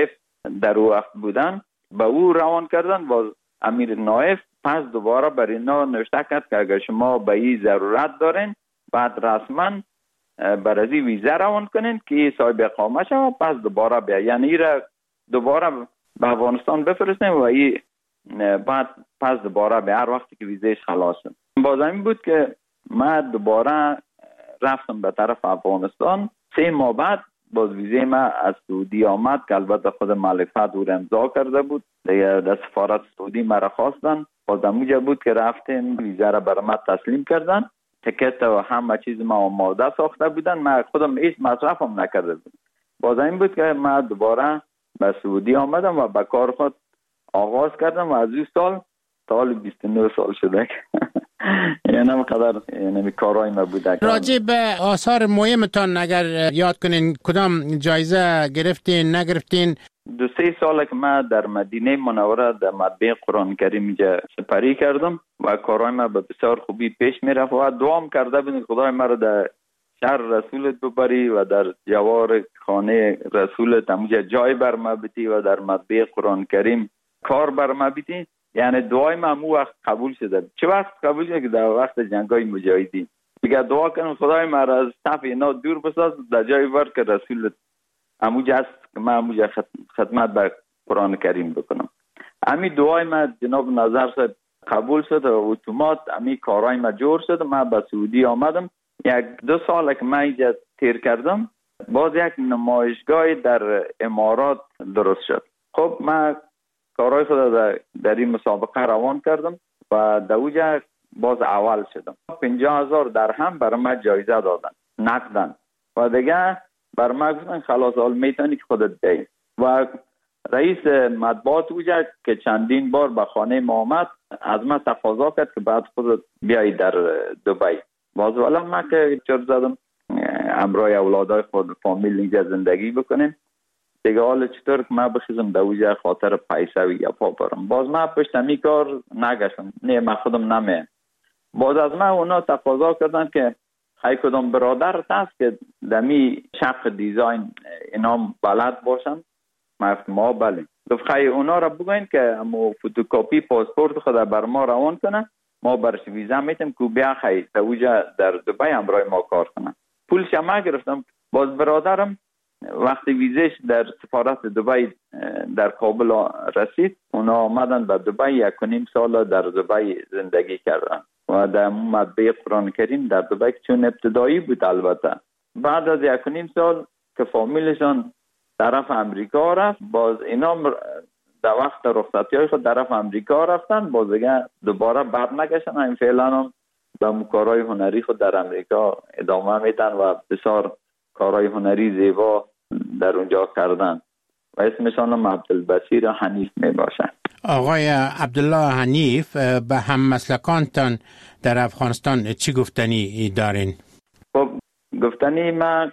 در او وقت بودن به او روان کردن. باز امیر نایف پس دوباره بر اینا نوشته کرد که اگر شما به این ضرورت دارین بعد رسما بر از این ویزه روان کنین که صاحب اقامه شود، پس دوباره بیا، یعنی این را دوباره به افغانستان بفرستیم و این بعد پس دوباره به هر وقتی که ویزهش خلاص شد. باز این بود که من دوباره رفتم به طرف افغانستان. 3 ماه بعد باز ویزه ما از سعودی آمد که البته خود ملک فهد او امضا کرده بود. در سفارت سعودی مرا خواستن، باز اونجا بود که رفتیم ویزه را بر ما تسلیم کردن. تکت و همه چیز ما آماده ساخته بودن، من خودم هیچ مصرفم نکرده بودم. باز این بود که من دوباره به سعودی آمدم و به کار خود آغاز کردم و از این سال 29 سال شده یعنی همقدر یعنی کارهای ما بوده. راجع به آثار مهمتان اگر یاد کنین کدام جایزه گرفتین نگرفتین؟ 2-3 سال که من در مدینه منوره در مطبعه قرآن کریم اینجا سپری کردم و کارهای ما به بسیار خوبی پیش می رفت و دعام کرده بودم خدای مرا در شهر رسولت ببری و در جوار خانه رسولت همونجا جای بر ما بدی و در مطبعه قرآن کریم کار بر ما بدی. یعنی دعای من همون وقت قبول شده. چه وقت قبول شده که در وقت جنگای مجاهدین دیگه دعا کنم خدای من از صف اینا دور بساز در جای بر که رسولت همونجا است که من همونجا خدمت به قرآن کریم بکنم. همین دعای من جناب نظر صاحب قبول شد و اتومات همین کارهای من جور شد. من به سعودی آمدم. 1-2 سال که من اینجا تیر کردم باز یک نمایشگاه در امارات درست شد. خب من کارهای خود در این مسابقه روان کردم و در اوجا باز اول شدم. 50,000 درهم برای من جایزه دادن نقدن و دیگه بر من گفتن خلاص حال میتونی که خودت بی. و رئیس مطبوعات اوجا که چندین بار به خانه ما آمد از من تقاضا کرد که بعد خودت بیایی در دبی. باز والا من که چرا زدم همراه اولادای خود فامیل اینجا زندگی بکنیم دیگه. حالا چطور که من بخیزم در اوجا خاطر پیسه و گپا برم. باز من پشت همی کار نگشتم. نه من خودم نمیم. باز از من اونا تقاضا کردن که خیلی کدام برادرت هست که دمی شق دیزاین اینا بلد باشن؟ ما بله. گفت خیلی اونا را بگوین که همو فوتوکاپی پاسپورت خود بر ما روان کنن، ما برش ویزا میتیم که بیا خیلی در اوجا در دبی همراه ما کار کنن. پولش هم گرفتم. باز برادرم وقتی ویزش در سفارت دبی در کابل رسید اونا آمدن به دبی 1.5 سال در دبی زندگی کردن و در مطبعه قرآن کریم در دبی چون ابتدایی بود. البته بعد از 1.5 سال که فامیلشان طرف امریکا رفت باز اینا در وقت رخصتی های خود طرف امریکا رفتن باز دیگه دوباره برنگشتن. این فعلا هم به کارهای هنری خود در امریکا ادامه میدن و بسیار کارهای هنری زیبا در اونجا کردن و اسمشان هم عبدالبصیر حنیف می باشن. آقای عبدالله حنیف به هم مسلکانتان در افغانستان چی گفتنی دارین؟ خب گفتنی من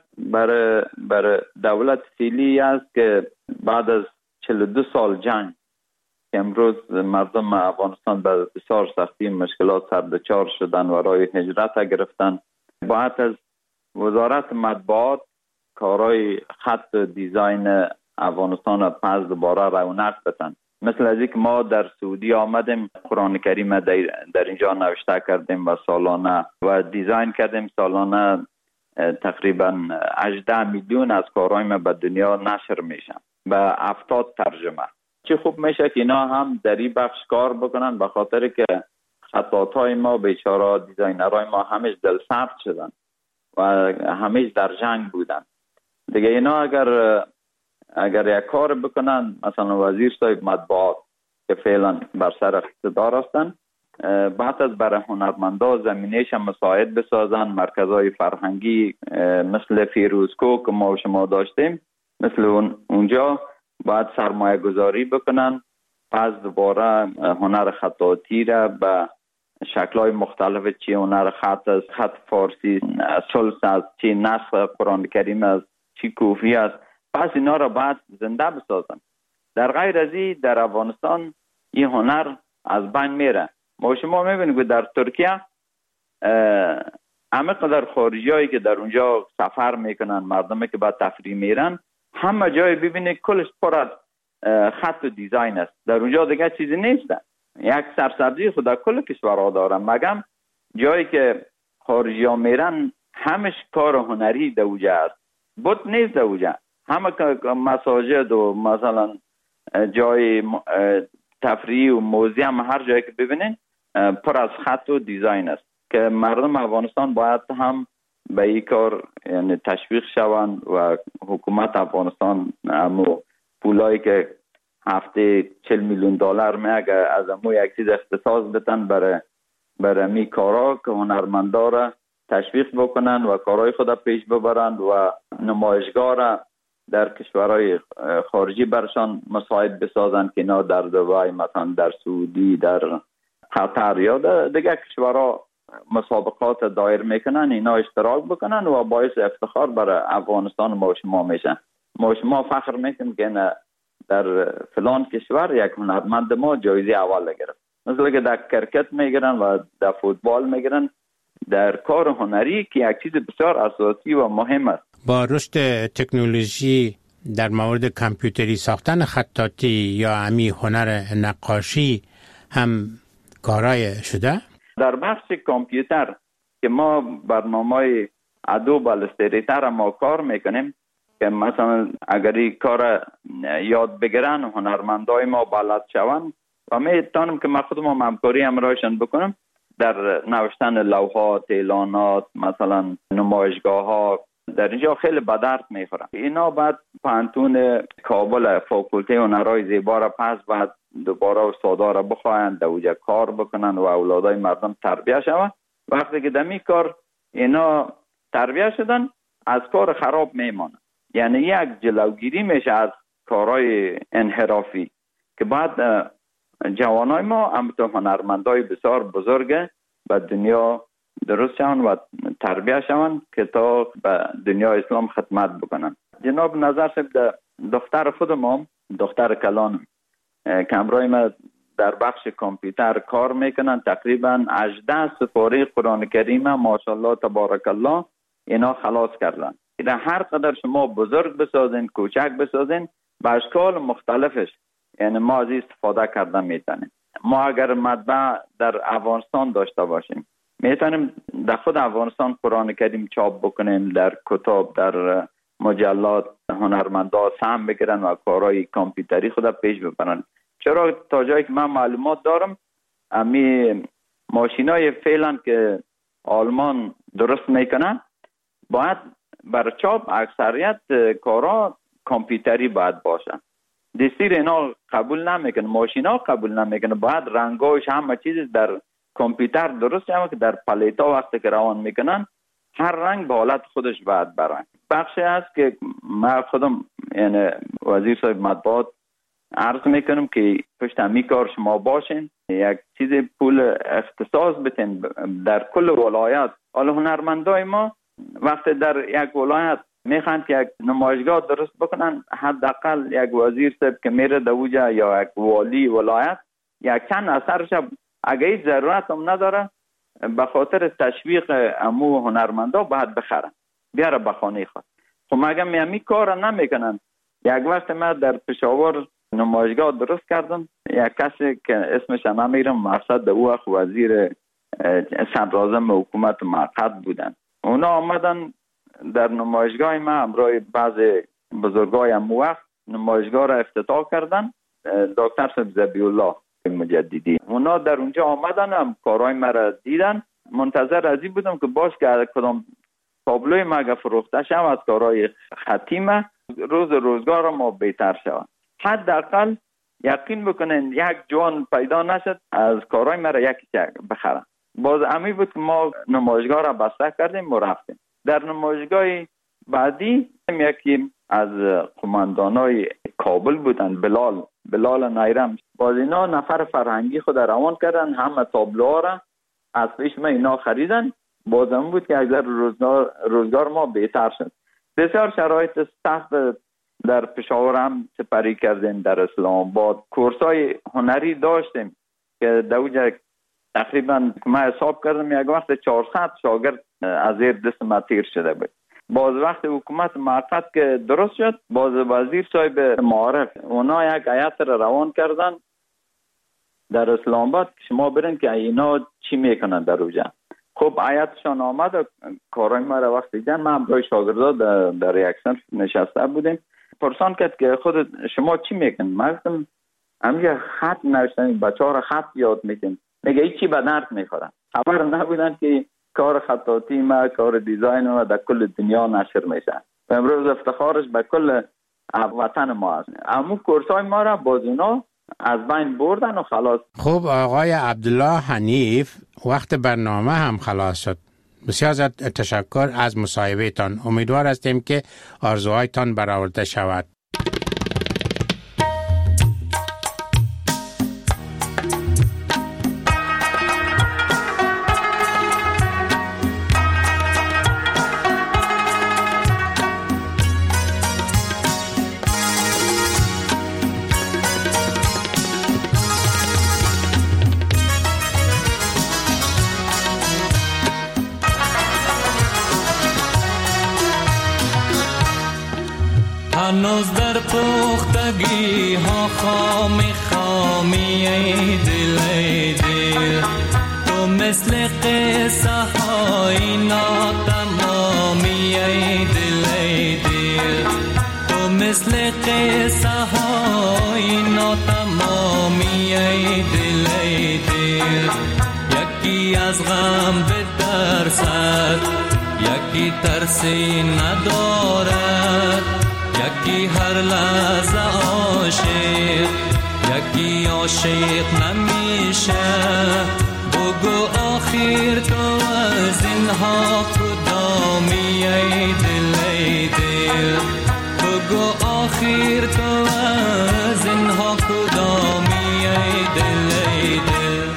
برای دولت فعلی است که بعد از 42 سال جنگ که امروز مردم افغانستان به بسیار سختی مشکلات سردچار شدن و راه هجرت گرفتن، باید از وزارت مطبوعات کارهای خط دیزاین افغانستان را پس دوباره رونق بدن. مثل از اینکه ما در سعودی آمدیم قرآن کریم در اینجا نوشته کردیم و سالانه و دیزاین کردیم سالانه تقریبا 18 میلیون از کارهای ما به دنیا نشر میشن به 70 ترجمه. چه خوب میشه که اینا هم در این بخش کار بکنن به خاطر که خطاطای ما بیچاره دیزاینرهای ما همیش دل سرد شدن و همیش در جنگ بودن دیگه. اینا اگر یک کار بکنن مثلا وزیر صاحب مطبوعات که فعلا بر سر اقتدار هستن بعد از برای هنرمندا زمینهش هم مساعد بسازن، مرکزهای فرهنگی مثل فیروزکو که ما و شما داشتیم مثل اونجا باید سرمایه گذاری بکنن، پس دوباره هنر خطاطی را به شکل‌های مختلف چی هنر خط از خط فارسی سلس از چی نسخ قرآن کریم از چی کوفی است، پس اینا را باید زنده بسازن. در غیر از این در افغانستان این هنر از بین میره. ما شما میبینید که در ترکیه همه قدر خارجیایی که در اونجا سفر میکنن، مردمی که بعد تفریح میرن، همه جای ببینید کلش پر از خط و دیزاین است. در اونجا دیگه چیزی نیست. یک سرسبزی خود کل کشورها داره. مگم جایی که خارجی ها میرن همش کار هنری دوجه است، بود نیست دوجه. همه مساجد و مثلا جای تفریحی و موزیم هر جایی که ببینین پر از خط و دیزاین است که مردم افغانستان باید هم به این کار یعنی تشویق شوند و حکومت افغانستان امو پولایی که هفته 40 میلیون دلار میگه از امو یک چیز اختصاص بدن برای می کارا که هنرمندا را تشویق بکنن و کارهای خود پیش ببرند و نمایشگاه را در کشورهای خارجی برشان مساعد بسازن که اینا در دبی مثلا در سعودی در قطر یا دیگه کشورها مسابقات دایر میکنن، اینا اشتراک بکنن و باعث افتخار برای افغانستان ما شما میشن. ما شما فخر میکنیم که در فلان کشور یک هنرمند ما جایزه اول گرفت. مثلا که در کرکت میگیرن و در فوتبال میگیرن، در کار هنری که یک چیز بسیار اساسی و مهم است. با رشد تکنولوژی در مورد کامپیوتری ساختن خطاطی یا امی هنر نقاشی هم کارای شده؟ در بخش کامپیوتر که ما برنامه ادوب الستریتر ما کار میکنیم که مثلا اگر این کار یاد بگیرن هنرمندای ما بلد شوند و میتونم که من خودم همکاری همراهشان بکنم در نوشتن لوحات، اعلانات، مثلا نمایشگاه ها، در اینجا خیلی به درد میخوره. اینا بعد پانتون کابل فاکولته هنرهای زیبا را پس بعد دوباره استادا را بخواهند در اونجا کار بکنن و اولادای مردم تربیه شوند. وقتی که دمی کار اینا تربیه شدن از کار خراب میمانه. یعنی یک جلوگیری میشه از کارهای انحرافی که بعد جوانای ما همونطور هنرمندای بسیار بزرگه به دنیا درست شوند و تربیه شوند که تا به دنیا اسلام خدمت بکنن. جناب نظر صاحب دختر خودم دختر کلانم که همراه ما در بخش کامپیوتر کار میکنن، تقریبا 18 سپاره قرآن کریم ماشاءالله تبارک الله اینا خلاص کردن. اینا هر قدر شما بزرگ بسازین کوچک بسازین به اشکال مختلفش یعنی ما از استفاده کردن میتونیم. ما اگر مطبع در افغانستان داشته باشیم میتونیم در خود افغانستان قرآن کریم چاپ بکنیم، در کتاب در مجلات هنرمندا سهم بگیرن و کارهای کامپیوتری خود پیش ببرن. چرا تا جایی که من معلومات دارم امی ماشینای فعلا که آلمان درست میکنن باید بر چاپ اکثریت کارا کامپیوتری باید باشن. دستور اینا قبول نمیکنه، ماشینا قبول نمیکنه، باید رنگاش همه چیز در کامپیوتر درست شده که در پلیتا وقتی که روان میکنن هر رنگ به حالت خودش باید برن. بخشی هست که من خودم یعنی وزیر صاحب مطبوعات عرض میکنم که پشت همی کار شما باشین، یک چیز پول اختصاص بتین در کل ولایت. حالا هنرمندای ما وقتی در یک ولایت میخوان که یک نمایشگاه درست بکنن، حداقل یک وزیر صاحب که میره دوجا یا یک والی ولایت یک چند اثرش اگه هیچ ضرورت هم نداره به خاطر تشویق امو هنرمندا باید بخرن بیاره به خانه خود. خب مگه میامی کار نمیکنن؟ یک وقت ما در پشاور نمایشگاه درست کردم، یک کسی که اسمش نمیرم مقصد او وزیر صدراعظم حکومت موقت بودن، اونا آمدن در نمایشگاه ما همراه بعض بزرگای امو وقت نمایشگاه را افتتاح کردن، دکتر صاحب ذبیح الله مجددی. اونا در اونجا آمدن هم کارهای مرا دیدن، منتظر از این بودم که باش که کدام تابلوی ما فروخته شد از کارهای ختیمه روز روزگار ما بهتر شود. حداقل یقین بکنین یک جوان پیدا نشد از کارهای مرا یکی بخرن. باز امی بود که ما نمایشگاه را بسته کردیم و رفتیم. در نمایشگاه بعدی یکی از قماندانای کابل بودن، بلال نایرم. باز اینا نفر فرهنگی خود روان کردن، همه تابلوها را از پیش ما اینا خریدن. بازم بود که اگر روزگار ما بهتر شد. بسیار شرایط سخت در پشاور هم سپری کردیم، در اسلام آباد کورسای هنری داشتیم که دوجه تقریبا ما حساب کردم یک وقت 400 شاگرد از زیر دست ما تیر شده بود. باز وقت حکومت موقت که درست شد، باز وزیر صاحب معارف اونا یک هیئت را روان کردن در اسلام آباد که شما برین که اینا چی میکنن در اوجا. خب هیئتشان آمد و کارای ما را وقت دیدن، من برای شاگردا در یک صنف نشسته بودیم، پرسان کرد که خود شما چی میکنن؟ من گفتم همین خط نوشتن، بچه‌ها را خط یاد میکنن. میگه هیچی به درد میخورن. خبر نبودن که کار خطاطی ما، کار دیزاین ما در کل دنیا نشر میشه و امروز افتخارش به کل وطن ما است. اما کورسای ما را باز اونا از بین بردن و خلاص. خب آقای عبدالله حنیف، وقت برنامه هم خلاص شد. بسیار زیاد تشکر از مصاحبه تان. امیدوار هستیم که آرزوهایتان برآورده شود. هنوز در پختگی ها خامی خامی ای دل ای دل، تو مثل قصه های ناتمامی ای دل ای دل، تو مثل قصه های ناتمامی ای دل ای دل. یکی از غم به ترسد، یکی ترسی ندارد، یکی هر لحظه عاشق، یکی عاشق نمیشه. بگو آخر تو از اینها کدامی ای دل ای دل، بگو آخر تو از اینها کدامی ای دل ای دل.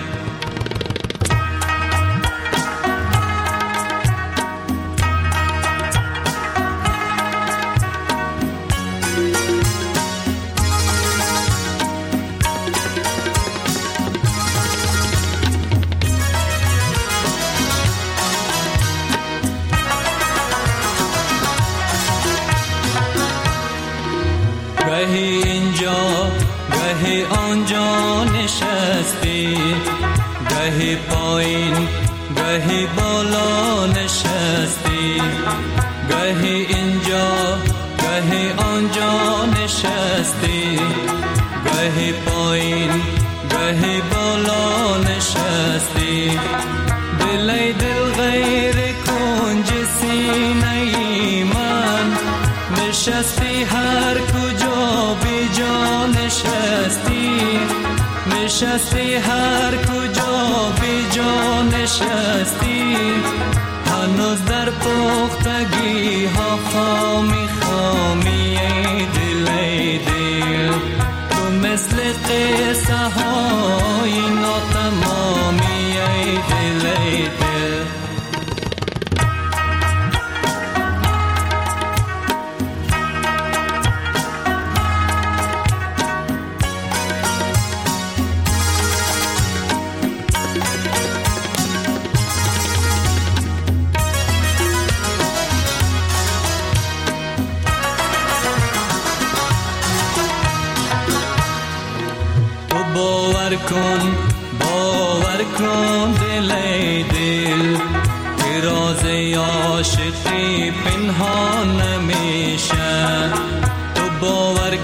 گهی اینجا گهی آنجا نشستی، گهی پایین گهی بالا نشستی، گهی اینجا گهی آنجا نشستی، گهی پایین گهی بالا نشستی. دل غیر کنج سینه من نشستی، هر کجا بی جا نشستی، نشستی هر کجا بی جا نشستی. هنوز در پختگی ها خامی خامی ای دل ای دل، تو مثل قصه های ناتمامی ای دل ای دل. باور کن دل ای دل، که راز عاشقی پنهان نمیشه. تو باور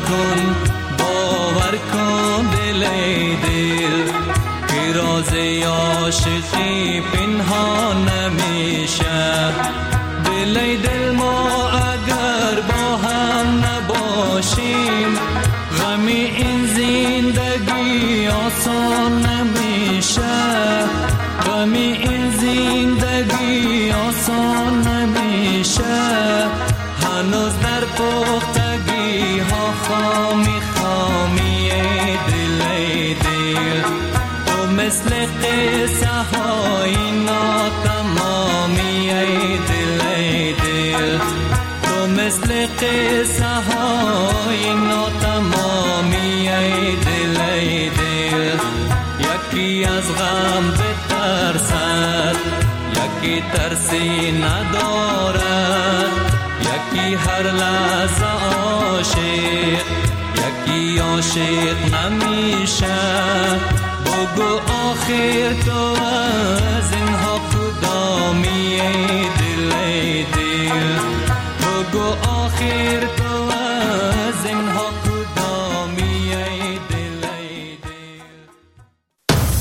کن دل ای دل، که راز عاشقی پنهان نمیشه. دل ای دل ما اگر با هم نباشیم، غم این زندگی آسان نمیشه، غم این زندگی آسان نمیشه. هنوز در پختگی ها خامی خامی ای دل ای دل، تو مثل قصه های ناتمامی ای دل ای دل، تو مثل قصه های ناتمامی ای دل ای دل. یکی از غم بترسد، یکی ترسی ندارد، یکی هر لحظه عاشق، یکی عاشق نمیشه. بگو آخر تو از اینها کدامی دل دل، بگو آخر تو